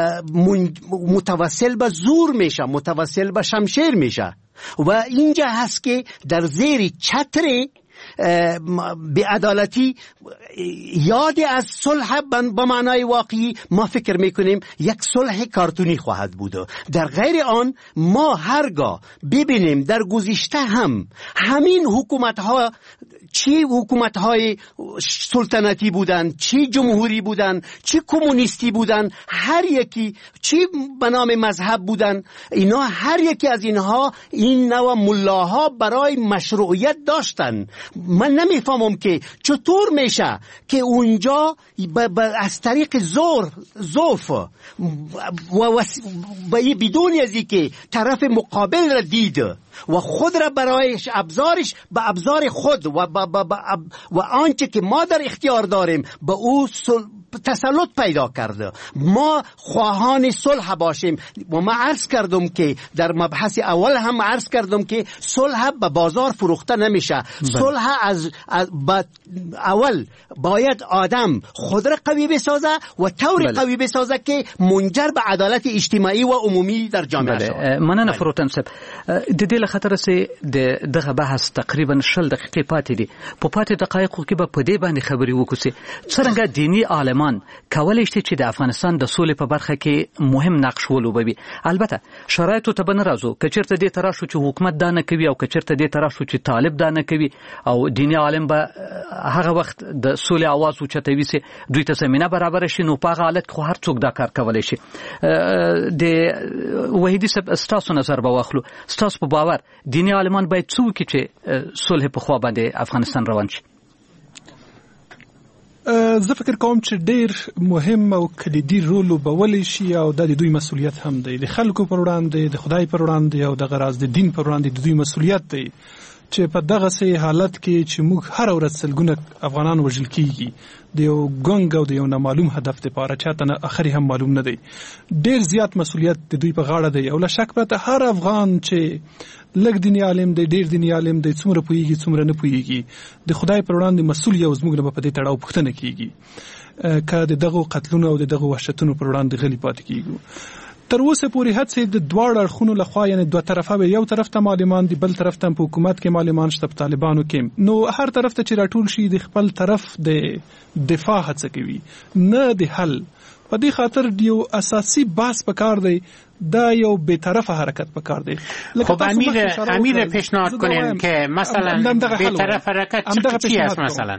متوسل به زور میشه، متوسل به شمشیر میشه. و اینجا هست که در زیر چتر بی‌عدالتی یاد از صلح به معنای واقعی ما فکر میکنیم یک صلح کارتونی خواهد بود. در غیر آن ما هرگاه ببینیم در گذشته هم همین حکومت ها، چی حکومت های سلطنتی بودن، چی جمهوری بودن، چی کمونیستی بودن، هر یکی چی به نام مذهب بودن، اینا هر یکی از اینها این نوع ملاها برای مشروعیت داشتن. من نمیفهمم که چطور میشه که اونجا از طریق ضعف و بدون از اینکه طرف مقابل را دید و خود را برایش ابزارش به ابزار خود و آنچه که ما در اختیار داریم به او تسلط پیدا کرده. ما خواهان صلح باشیم و من عرض کردم که در مبحث اول هم عرض کردم که صلح به بازار فروخته نمیشه. صلح از اول باید آدم خود را قوی بسازه و طور قوی بسازه که منجر به عدالت اجتماعی و عمومی در جامعه شود. مننه فروتن صاحب. د دې لخطر سي دغه بحث تقریبا 10 دقیقې پاتې دي. په پاتې دقایقو کې به په دې باندې خبرې وکړو څنګه دینی عالمان کولای شي چې د افغانستان د سولې په برخه کې مهم نقش ولوبوي. البته شرایطو ته بن راځو کچرته دې تراشو چې حکومت دا نه کوي او کچرته دې تراشو چې طالب دا نه کوي او دینی عالم به هغه وخت د سولې आवाज اوچتوي سي دوی ته زمينه برابر شي نو په حالت خو هر څوک دا کار کولای شي. د وحیدی سب ستاسو نظر به واخلو. ستاسو په باور دینی عالمان باید څه وکړي چې صلح په خوا باندې افغانستان روان شي؟ زه فکر کوم چې ډیر مهم او کلیدي رول وبولی شي او د دوی مسولیت هم دی. د خلکو پر وړاندې، د خدای پر وړاندې او د غراض د دین پر وړاندې د دوی مسولیت دی چې په دغه سي حالت کې چې موږ هر ورځ سلګونه افغانان وژل کیږي د یو ګنګ او د یو نامعلوم هدف لپاره چاته نه اخري هم معلوم نه دی. ډیر زیات مسولیت د دوی په غاړه دی او لا شک پرته هر افغان چې لږ دیني عالم دی، ډیر دیني عالم دی، څومره پوهیږي څومره نه پوهیږي، د خدای پر وړاندې مسؤل یو زموږ نه په دې تړاو پوښتنه کیږي که د دغه قتلونو او د دغه وحشتونو پر وړاندې غلي پاتې کیږو. تر اوسه پورې هڅې د دواړو اړخونو لخوا یعنی دوه طرفه به یو طرف ته معلمان دي، بل طرف ته په حکومت کې معلمان شته، په طالبانو کې، نو هر طرف ته چې راټول شي د خپل طرف د دفاع هڅه کوي نه د حل. په دې خاطر یو اساسي بحث پکار دی، دا یو به طرفه حرکت پکار دی. خب امیر پیشنهاد کنین که مثلا به طرف حرکت چی است مثلا؟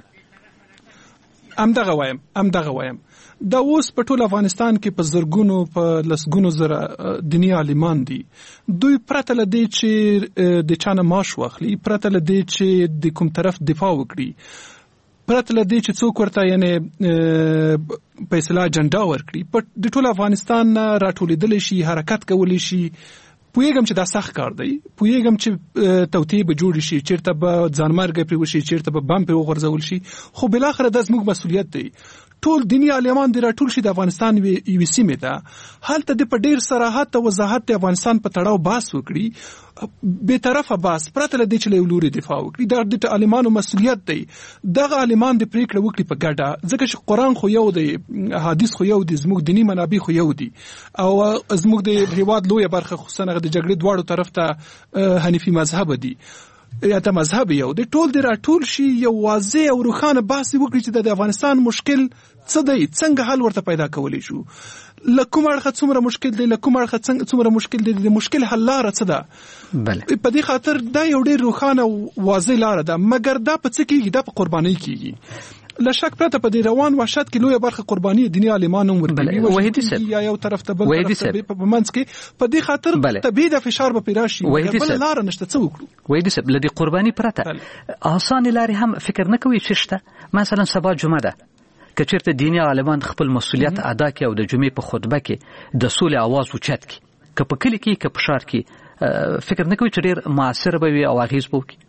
امدغه وایم دا اوس په ټول افغانستان کې په زرګونو په لسګونو زره دینی عالمان دي. دوی پرته لدی چې د چانه معاش واخلي، پرته لدی چې د کوم طرف دفاع وکړي، پرته لدی چې څوک ورته یعنی په اصطلاح جنډا ورکړي، په د ټول افغانستان راټولېدل شي، حرکت کولی شي. پوهیږم چې دا سخت کار دی، پوهیږم چې توطیه به جوړ شي، چیرته به ځانمرګ پرې وشي، چیرته به بم پرې وغورځول شي، خو بلاخره د زموږ مسؤلیت دی. ټول دینی عالمان دی راټول شي د افغانستان یوې سیمې ته، هلته د په ډیر صراحت او وضاحت د افغانستان په تړاو بحث وکړي، به طرفه بحث پرته له دې چې له لوري دفاع وکړي. دا د عالمانو مسؤلیت دی. دغه عالمان د پریکړه وکړي په ګډه، ځکه چې قرآن خو یو دی، حدیث خو یو دی، زموږ دینی منابع خو یو دی او زموږ د هیواد لویه برخه خصوصا د جګړې دواړو طرف ته حنیفي مذهب دی یا ته مذهب یو دی. ټول د راټول شي یو واضح او روښانه بحث وکړي چې د افغانستان مشکل څه دی، څنګه حل ورته پیدا کولی شو، له کوم اړخه څومره مشکل دی، له کوم اړخه څومره مشکل دی، د مشکل حل لاره څه ده. په دې خاطر دا یو ډېر روښانه او واضح لاره ده، مګر دا په څه کېږي؟ دا په قربانۍ کېږي. له شک پرته په دې روان وحشت کې لویه برخه قرباني دیني عالمانو ورکوي یا یو طرف ته بل طرف ته په منځ کې. په دې خاطر طبیعي د فشار به پیدا شي، بل لاره نشته. څه وکړو؟ وحیدي صاحب، لدې قرباني پرته آسان لارې هم فکر نه کوي چې شته. مثلا سبا جمعه ده، که چېرته دیني عالمان خپل مسؤلیت ادا کړي او د جمعې په خطبه کې د سولې आवाज اوچت کړي، که په کلي کې که په ښار کې، فکر نه کوي چې ډېر مؤثر به وي او اغېز به وکړي؟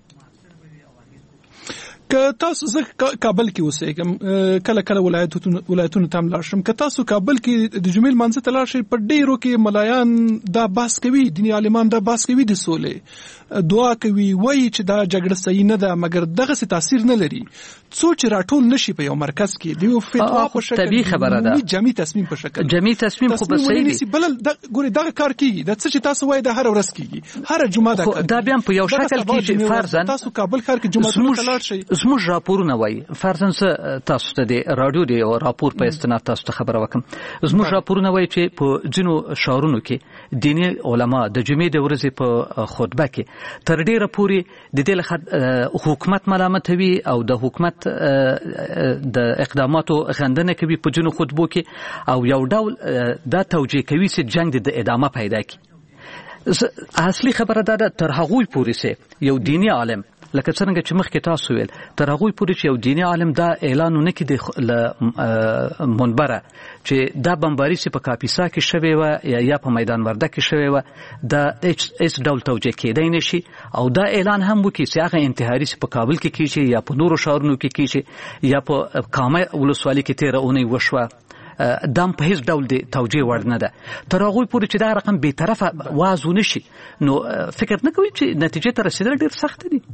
که تاسو زه کابل کې اوسېږم، کله کله ولایتونو ته هم لاړ شم، که تاسو کابل کې د جمعې لمانځه ته لاړ شئ، په ډېرو کې ملایان دا بحث کوي، دیني عالمان دا بحث کوي د سولې، دعا کوي، وایي چې دا جګړه صحیح نه ده، مګر دغسې تاثیر نه لري. څو چې راټول نشي په یو مرکز کې د یو فتوا په شکل، طبیعي خبره ده، جمعي تصمیم په شکل، جمعي تصمیم خو به صحیح دی. بل ګوري دغه کار کیږي، د څه چې تاسو وایي د هر ورځ کیږي، هر جمعه دا کار، دا بیا په یو شکل کې چې فرضاً تاسو کابل ښار کې جمعه ته لاړ شئ، زموږ راپورونه وایي، فرضاً تاسو ته د رادیو دی او راپور په استناد تاسو ته خبره وکم، زموږ راپورونه وایي چې په ځینو شهرونو کې دیني علما د جمعې د ورځې په خطبه کې تر ډیره پورې د دې لخوا حکومت ملامتوي او د حکومت د اقداماتو غندنه کوي په جنو خطبو کې، او یو ډول دا توجیه کوي چې جنگ د ادامه پیدا کړي. اصلي خبره ده تر هغوی پورې سه یو دینی عالم لکه څنګه چې مخکې تاسو ویل تر هغه پورې چې یو دینی عالم دا اعلان نه کړي د منبره چې دا بمباري چې په کاپیسا کې شوی و یا په میدان ورده کې شوی و دا هیڅ ډول توجیه کېدای نشي او دا اعلان هم وکړي چې هغه انتحاري په کابل کې کیږي یا په نورو ښارونو کې کیږي یا په کامه ولسوالۍ کې 13 اونۍ وشوه دام په هیڅ ډول د توجیه وړ نه ده تر هغه پورې چې دا رقم به طرفه وازو نشي نو فکر نه کوي چې نتیجه ته رسیدل ډیر سخت دي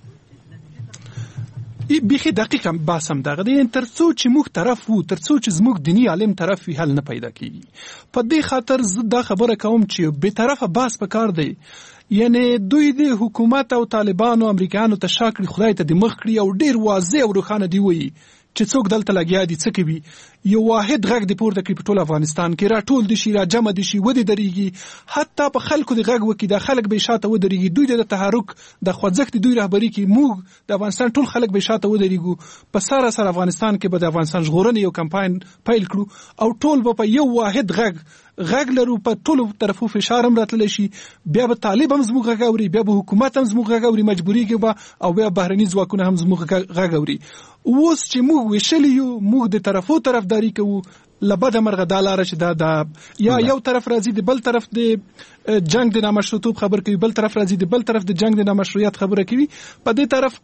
بیخي دقیقاً باسم دغه دی ترڅو چې موږ طرف وو ترڅو چې زموږ دینی عالم طرف وی حل نه پیدا کیږي په دې خاطر زه دا خبره کوم چې به طرفه باس پکار دی یعنی دوی د حکومت او طالبانو امریکایانو ته شاکړي خدای ته د مخ کړی او ډیر واضح او روښانه دی وایي چې څوک دلته لګیا دي څه کوي یو واحد غږ دی پورته کړي په ټول افغانستان کې راټول دي شي را جمع دي شي ودی دريږي حتی په خلکو د غږ وکي د خلک به شاته ودرېږي دوی د تحرک د خوځښت دوی رهبری کې موږ د افغانستان ټول خلک به شاته ودرېږو په سره افغانستان کې به د افغانستان ژغورنې یو کمپاین پیل کړو او ټول به په یو واحد غږ لرو په ټولو طرفو فشار هم راتلی شي بیا به طالب هم زموږ غږ اوري بیا به حکومت هم زموږ غږ اوري مجبوریږي به او بیا بهرني ځواکونه هم زموږ غږ اوري اوس چې موږ وشلی یو موږ د طرفو طرفداري کوو لبد مرغه د لار چې دا یا یو طرف راځي د بل طرف د جنگ د نامشروطیت خبر کوي بل طرف راځي د بل طرف د جنگ د نامشروعیت خبره کوي په دې طرف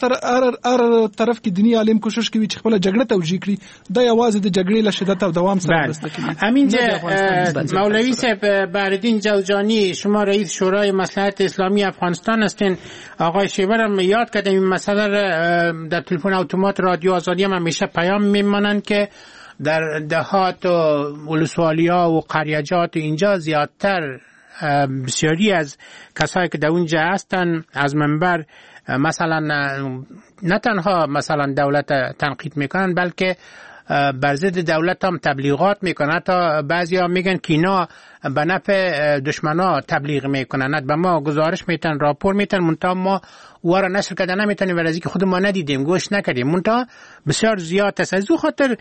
ار طرف کې دینی عالم کوشش کوي چې خپل جګړه توجیه کړي د یوازې د جګړې له شدت او دوام سره مرسته کوي همین مولوی صاحب بهرالدین جوزجانی شما رئیس شورای مصلحت اسلامی افغانستان هستین آقای شیبر هم یاد کردن این مسئله در تلفن اتومات رادیو آزادی هم همیشه پیام میمانند که در دهات و ولسوالی‌ها و قریجات اینجا زیادتر بسیاری از کسایی که در اونجا هستن از منبر مثلا نه تنها مثلا دولت تنقید میکنن بلکه بر ضد دولت هم تبلیغات میکنن تا بعضیا میگن که اینا به نفع دشمنا تبلیغ میکنن به ما گزارش میتن راپور میتن منتها ما وارا نشر کرده نمیتونیم ولی که خود ما ندیدیم گوش نکردیم منتها بسیار زیاد است از او خاطر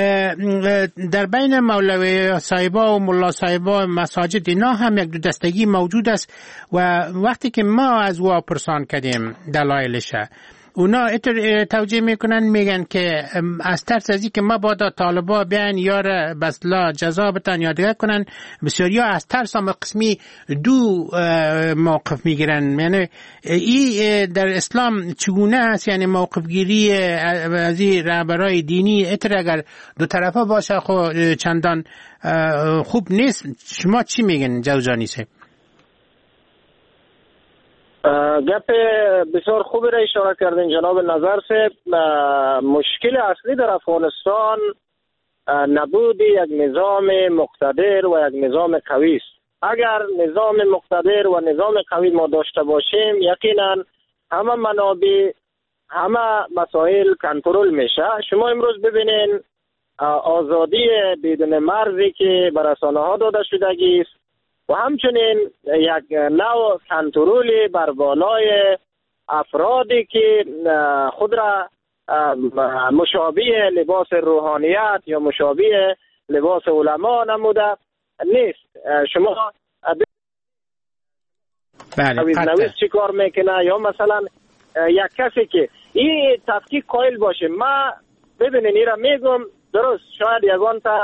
در بین مولوی صاحبا و ملا صاحبا مساجد اینا هم یک دو دستگی موجود است و وقتی که ما از او پرسان کردیم دلایلشه اونا توجیه میکنن میگن که از ترس از اینکه ما بادا طالبا بیان یا بسلا جزا بتن یا دیگه کنن بسیاریا از ترس هم قسمی دو موقف میگیرن یعنی این در اسلام چگونه است یعنی موقف گیری از این رهبرای دینی اتر اگر دو طرفه باشه خب چندان خوب نیست شما چی میگن جوزجانی صاحب؟ گپ بسیار خوبی را اشاره کردین جناب نظر صاحب مشکل اصلی در افغانستان نبود یک نظام مقتدر و یک نظام قوی است اگر نظام مقتدر و نظام قوی ما داشته باشیم یقینا همه منابع همه مسائل کنترل میشه شما امروز ببینین آزادی بدون مرزی که به رسانه ها داده شدگی است و همچنین یک نوع کنترل بر بالای افرادی که خود را مشابه لباس روحانیت یا مشابه لباس علما نموده نیست شما نویس چی کار میکنه یا مثلا یک کسی که این تفکیک قائل باشه ما ببینین این را میگم درست شاید یگان تا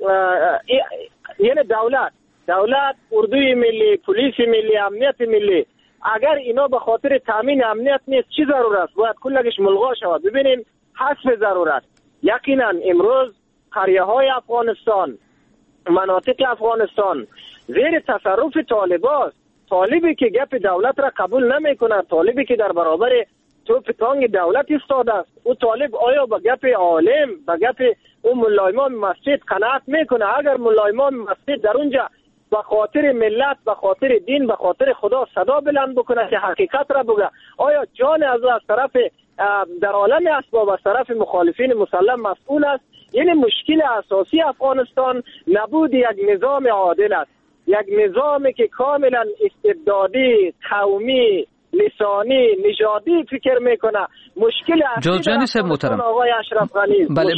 یعنی دولت اردوی ملی پلیس ملی امنیت ملی اگر اینا به خاطر تامین امنیت نیست چی ضرورت باید کلش ملغا شود ببینین حسب ضرورت یقینا امروز قریه های افغانستان مناطق افغانستان زیر تصرف طالباست طالبی که گپ دولت را قبول نمیکنه طالبی که در برابر توپ تانگ دولت ایستاده است او طالب آیا به گپ عالم به گپ اون ملا امام مسجد قناعت میکنه اگر ملا امام مسجد در اونجا به خاطر ملت به خاطر دین به خاطر خدا صدا بلند بکنه که حقیقت را بگه آیا جان از طرف در عالم اسباب از طرف مخالفین مسلم مسئول است یعنی مشکل اساسی افغانستان نبود یک نظام عادل است یک نظامی که کاملا استبدادی قومی لسانی نژادی فکر میکنه مشکل جوزجانی صاحب محترم آقای اشرف غنی بله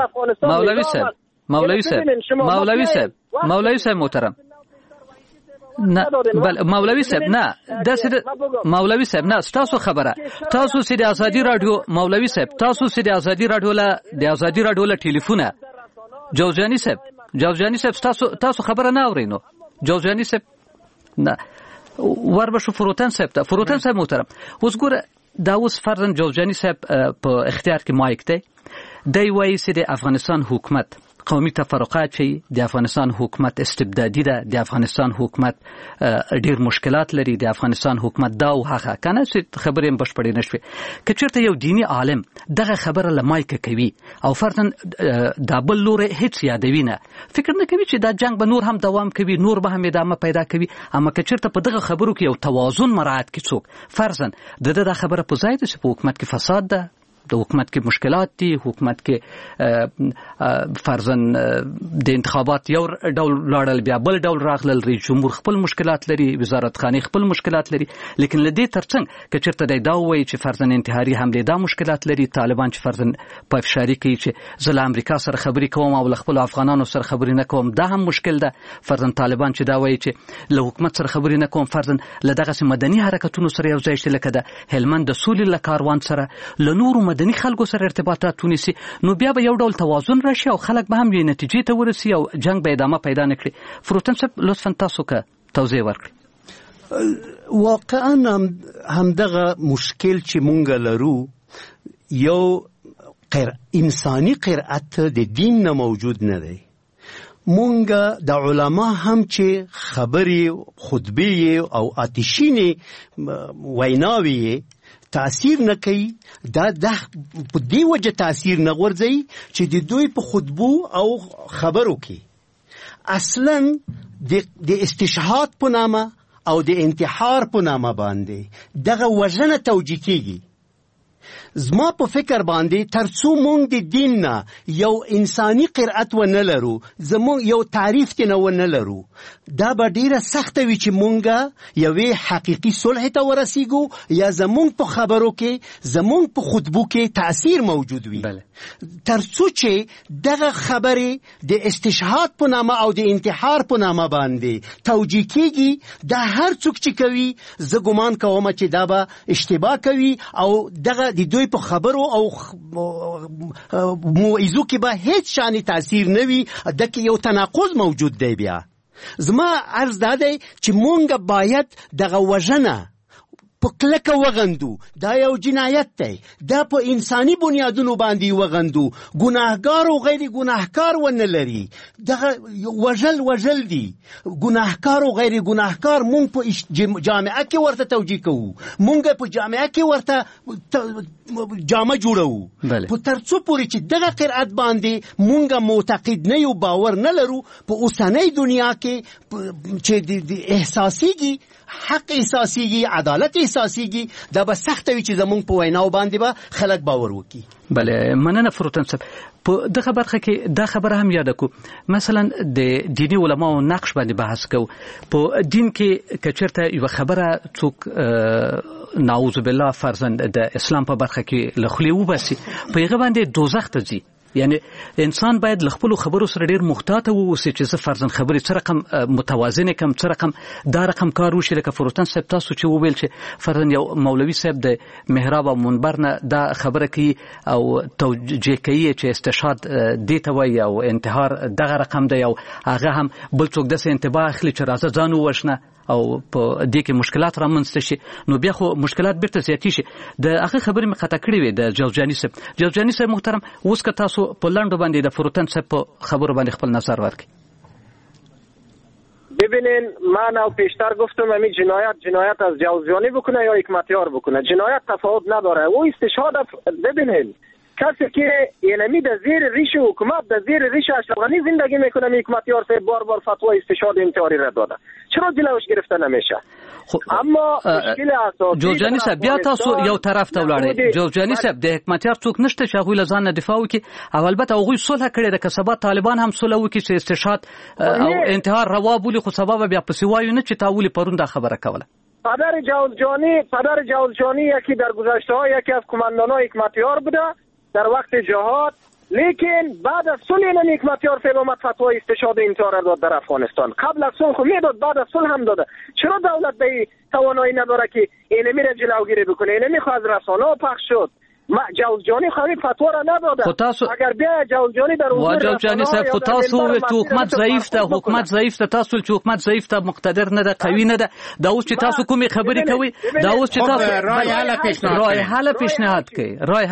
مولوی صاحب محترم نه بل مولوي صاحب نه مولوي صاحب نه تاسو خبره تاسو سید ازادي رادیو مولوي صاحب تاسو سید ازادي رادیو له ټلیفونه جوزجاني صاحب تاسو خبره نه اورینو جوزجاني صاحب نه وربشو فروتن صاحب محترم اوس ګوره دا اوس فرضاً جوزجاني صاحب په اختیار کې مایک دی وایي چې د افغانستان حکومت قومي تفرقات چې د افغانستان حکومت استبدادي ده، د افغانستان حکومت ډیر مشکلات لري، د افغانستان حکومت دا او هغه کنه چې خبرې هم بشپړې نشوي. که چېرته یو دینی عالم دغه خبره لمایک کوي او فرضاً دا بل لوري هیڅ یادوي نه، فکر نه کوي چې دا جنگ به نور هم دوام کوي، نور به هم ادامه پیدا کوي. اما که چېرته په دغه خبرو کې یو توازن مراعات کړي څوک، فرضاً د خبره په ځای ده چې په حکومت کې فساد ده، د حکومت کې مشکلات دي، حکومت کې فرضاً د انتخابات یو ډول لاړل بیا بل ډول راغلل، رئیس جمهور خپل مشکلات لري، وزارت خانه خپل مشکلات لري. لیکن لدې ترڅنګ که چېرته دا وایي چې فرضاً انتحاري حمله دا مشکلات لري، طالبان چې فرضاً په افشاری کوي چې زه له امریکا سره خبرې کوم او له خپل افغانانو سره خبرې نه کوم، دا هم مشکل ده. فرضاً طالبان چې دا وایي چې له حکومت سره خبرې نه کوم، فرضاً له دغه مدني حرکتونو سره یو ځای شي، لکه د هلمند د سولې له کاروان سره له نورو مدني خلکو سره ارتباطات ونیسي، نو بیا به یو ډول توازن راشي او خلک به هم یې نتیجې ته ورسي او جنگ به ادامه پیدا نه کړي. فروتن صاحب لطفاً تاسو که توضیح ورکړئ. واقعا همدغه مشکل چې مونږ لرو یو انساني قرأت د دین نه موجود نه دی. مونږ د علما هم چې خبرې خطبې او آتشینې ویناوي تاثیر نه کوي، دا په دې وجه تاثیر نه غورځي چې د دوی په خطبو او خبرو کې اصلا د استشهاد په نامه او د انتحار په نامه باندې دغه وژنه توجیه کیږي. زما په فکر باندې ترڅو مونږ د دین نه یو انساني قرأت و نه لرو، زمونږ یو تعریف تی نه و نه لرو، دا به ډیره سخته وي چې مونږ یوې حقیقي صلح ته ورسیږو یا زمونږ په خبرو کې زمونږ په خطبو کې تاثیر موجود وي. ترڅو چې دغه خبرې د استشهاد په نامه او د انتحار په نامه باندې توجیه کیږي، دا هر څوک چې کوي زه ګمان کوم چې دا به اشتباه کوي او دغه د دوی په خبرو او موعظو کې به هیڅ شان تاثیر نه وي، دغه یو تناقض موجود دی. بیا زما عرض دا دی چې مونږ باید دغه وژنه په کلکه وغندو، دا یو جنایت دی، دا په انساني بنیادونو باندې وغندو، ګناهګار او غیر ګناهکار ونه لري، دغه وژل دي، ګناهکار او غیر ګناهکار مونږ په جامعه کې ورته توجیه کوو، مونږ په جامعه کې ورته جامه جوړو. په ترڅو پورې چې دغه قرأت باندې مونږ معتقد نه یو، باور نه لرو، په اوسنۍ دنیا کې چې د احساسيږي حق احساسيږي، عدالت احساسيږي، دا به سخت وي چې زمونږ په ویناو باندې به خلک باور وکړي. بله مننه فروتن صاحب. په دغه برخه کې دا خبره هم یاد کو، مثلا د دینی علماو نقش باندې بحث کو. په دین کې کچرته یو خبره څوک نعوذ بالله فرضاً د اسلام په برخه کې لخلی وباسي، په هغه باندې دوزخ ته ځي. یعنی انسان باید له خپل خبرو سره ډیر محتاط ووسی چې زه فرضاً خبرې څه رقم متوازنه کم، څه رقم دا رقم کار وشي. لکه فروتن صاحب تاسو چې وویل چې فرضاً یو مولوي صاحب د محراب او منبر نه دا خبره کوي او توجیه کوي چې استشهاد دې ته وایي او انتحار دغه رقم دی، او هغه هم بل څوک داسې انتباه اخلي چې راځه ځان ووژنه او په دې کې مشکلات رامنځته شي، نو بیا خو مشکلات بیرته زیاتې شي. د هغه خبرې مې قطع کړې وې د جوزجاني صاحب محترم. اوس که تاسو په لنډو باندې د فروتن صاحب په خبرو باندې خپل نظر ورکړئ. ببینین من او پیشتر گفتم همین جنایت از جوزجانی بکنه یا حکمتیار بکنه، جنایت تفاوت نداره. او استشهاد ببینین کسی که یعنی در زیر ریش حکومت، در زیر ریش اشرف غنی زندگی میکنه، حکمتیار صاحب بار فتوای استشهاد انتحاری را داده، چرا جلوش گرفته نمیشه؟ اما مشکل اساسی جوزجاني صاحب بیا تاسو یو طرف ته ولاړی. جوزجاني صاحب د حکمتیار څوک نشته چې هغه لزان دفاع وکړي، او البته هغه صلح کړي د کسبات طالبان هم صلح وکړي چې استشهاد او انتحار روا بولی، خو سبب بیا پسې وایو نه چې تاولی پرون دا خبره کوله. پدر جوزجانی یکی در گذشته ها یکی از کماندانای حکمتیار بوده، در وقت جهاد لیکن بعد از صلح این حکمتیار صاحب آمد فتوای استشهاد انتحار داد در افغانستان. قبل از صلح میداد، بعد از صلح هم داده. چرا دولت به توانایی نداره که اینو میره جلوگیری بکنه؟ اینو میخواد رسانه‌ها پخش شد. جوزجانی خواهی فتوا را نداده. اگر بیا جوزجانی در حضور جوزجانی صاحب خو تاسو حکومت ضعیف ده، حکومت ضعیف ده، تاسو چې حکومت ضعیف ده، مقتدر نه ده، قوي نه ده. دا اوس چې تاسو کومې خبرې کوي، دا اوس چې تاسو رای حل پیشنهاد کوي. رای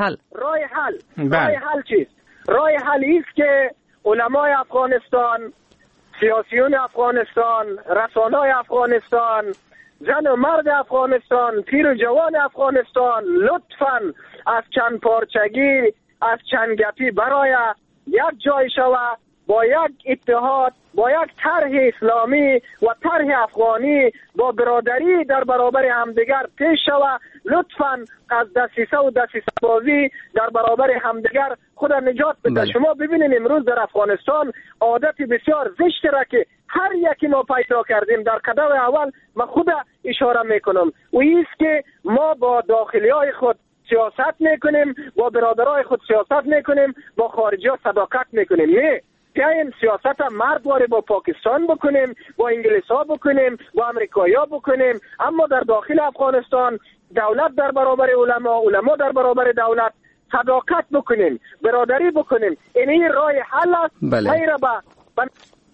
حل چیست؟ رای حل است که علمای افغانستان، سیاسیون افغانستان، رسانه‌های افغانستان، زن و مرد افغانستان، پیر و جوان افغانستان لطفاً از چند پارچگی، از چند گپی برای یک جای شود، با یک اتحاد، با یک طرح اسلامی و طرح افغانی با برادری در برابر همدیگر پیش شود. لطفاً از دسیسه و دسیسه بازی در برابر همدیگر خود نجات بده. شما ببینید امروز در افغانستان عادت بسیار زشت را که هر یکی ما پیدا کردیم. در قدم اول ما خود اشاره میکنم و ایست که ما با داخلی های خود سیاست میکنیم، با برادرای خود سیاست میکنیم، با خارجی ها صداقت میکنیم. نه، بیاییم سیاست مردواره با پاکستان بکنیم، با انگلیس ها بکنیم، با امریکایی ها بکنیم، اما در داخل افغانستان دولت در برابر علما، علما در برابر دولت صداقت بکنیم، برادری بکنیم. این راه حل است. غیر با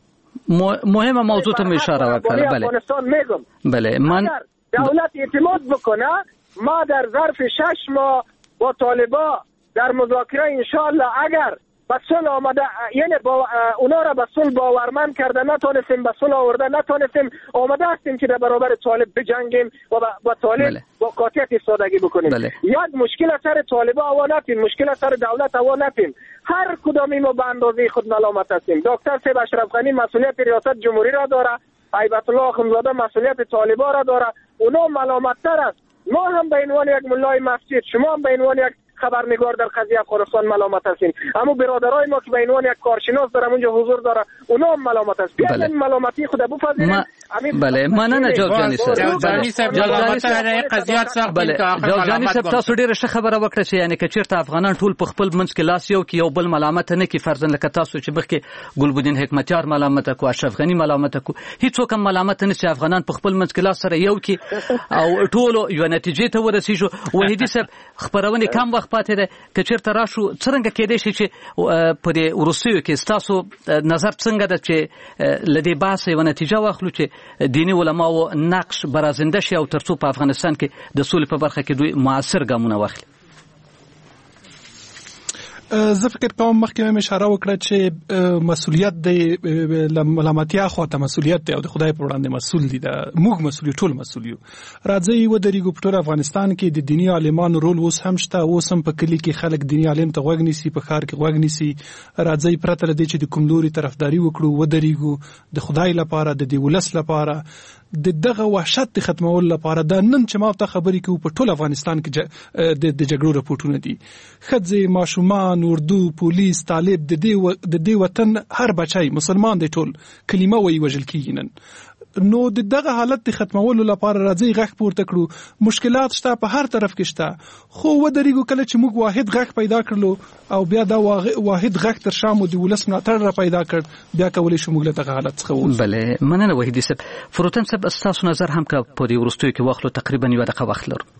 مهم موضوع ته اشاره وکړه. بله من دولت اعتماد بکنه، ما در ظرف 6 ماه با طالبا در مذاکره انشالله اگر به صلح آمده، یعنی با اونا را به صلح باورمند کرده نتونستیم، به صلح آورده نتونستیم، آمده هستیم که در برابر طالب بجنگیم و با طالب با قاطعیت ایستادگی بکنیم. یک مشکل سر طالبا هوا نتیم، مشکل سر دولت هوا نتیم. هر کدامی ما به اندازه خود ملامت هستیم. دکتر صاحب اشرف غنی مسئولیت ریاست جمهوری را داره، هیبت الله اخندزاده مسئولیت طالبا را داره. اونا ملامت تر است. ما هم به عنوان یک ملای مسجد، شما هم به عنوان یک خبرنگار در قضیه افغانستان ملامت هستین، اما برادرای ما که به عنوان یک کارشناس در اونجا حضور داره اونا هم ملامت است. بیاین ملامتی خود بپذیریم. بله مننه جوزجانی صاحب. جوزجانی صاحب تاسو ډیره ښه خبره وکړه چې یعنی که چیرته افغانان ټول په خپل منځ کې لاس یو کې یو بل ملامت نه کی، فرضاً لکه تاسو چې مخکې ګلبدین حکمتیار ملامت کو، اشرف غنی ملامت کو، هیڅوک هم ملامت نه چې افغانان په خپل منځ کې لاس سره یو کې او ټول یو نتیجې ته ورسیږي. وحیدی صاحب خبرونه کم وخت پاتې ده، که چیرته راشو څنګه کېدای شي چې په دې وروستیو کې ستاسو نظر څنګه ده چې لدې بحث یو نتیجه واخلو چې دیني علماو نقش برازنده شي او ترڅو په افغانستان کې د سولې په برخه کې دوی موثر ګامونه واخلي؟ زه فکر کوم مخکې مې اشاره وکړه چې مسؤلیت د ملامتیا خو ته مسؤلیت دی او د خدای په وړاندې مسؤل دي. موږ مسؤل، ټول مسؤل یو. راځي و درېګو په ټول افغانستان کې د دینی عالمانو رول اوس هم شته. اوس هم په کلی کې خلک دینی عالم ته غوږ نیسي، په ښار کې غوږ نیسي. راځي پرته له دې چې د کوم لوري طرفداري وکړو، و درېګو د خدای لپاره، د دې ولس لپاره، د دغه وحشت ختمول لپاره. دا نن چې ما ته خبرې کوي په ټول افغانستان کې د جګړو راپورټونه دي. ښځې، ماشومان، اردو، پولیس، طالب، د دې وطن هر بچای مسلمان دی ټول کلمه وایي وژل کېږي نن. نو دغه حالت د ختمولو لپاره راځي غږ پورته کړو. مشکلات شته په هر طرف کې شته، خو و درېګو کله چې موږ واحد غږ پیدا کړلو او بیا دا واحد غږ تر شامو د ولس ملاتړ را پیدا کړ، بیا کولی شو موږ له دغه حالت څخه ووځو. بله مننه وحیدی صاحب. فروتن صاحب ستاسو نظر هم که په دې وروستیو کې واخلو تقریبا یو دقیقه وخت لرو.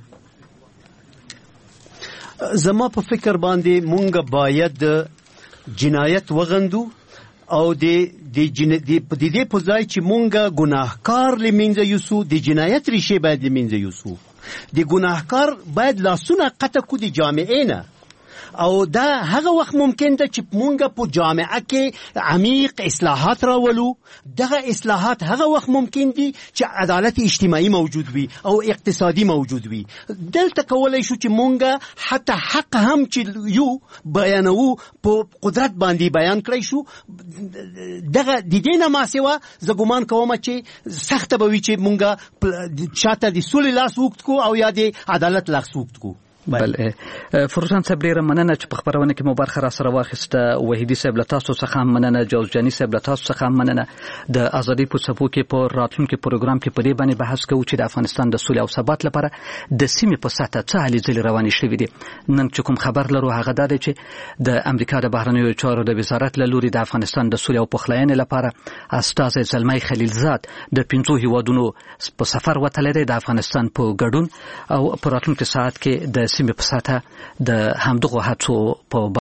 زما په فکر باندې مونږ باید جنایت وغندو او د دې په ځای چې مونږ ګناهکار لمنځه یوسو، د جنایت ریښې باید لمنځه یوسو. د ګناهکار باید لاسونه قطع کړو د جامعې نه، او دا هغه وخت ممکن ده چې مونږ په جامعه کې عمیق اصلاحات راولو. دغه اصلاحات هغه وخت ممکن دي چې عدالت اجتماعي موجود وي او اقتصادي موجود وي. دلته کولای شو چې مونږ حتی حق هم چې یو بیانو په قدرت باندې بیان کړی شو. دغه د دې نه ما سوا زه ګمان کوم چې سخته به وي چې مونږ چاته د سولې لاس وکړو او یا د عدالت لاس وکړو. بله فروزان صاحب ډیره مننه چې په خبرونه کې مو برخه را سره واخیسته. وحیدی صاحب له تاسو څخه مننه، جوزجاني صاحب له تاسو څخه مننه. د ازادي په څپو کې په راتلونکي پروګرام کې په دې باندې بحث کوو چې د افغانستان د سولې او ثبات لپاره د سیمې په سطح څه هلې ځلې روانې شوې دي. نن چې کوم خبر لرو هغه دا دی چې د امریکا د بهرنیو چارو د وزارت له لوري د افغانستان د سولې او پخلاینې لپاره استازی زلمی خلیلزاد د 5 هیوادونو په سفر وتلی دی د افغانستان په ګډون، او په راتلونکي ساعت کې د سیمې په سطح د همدغو هڅو په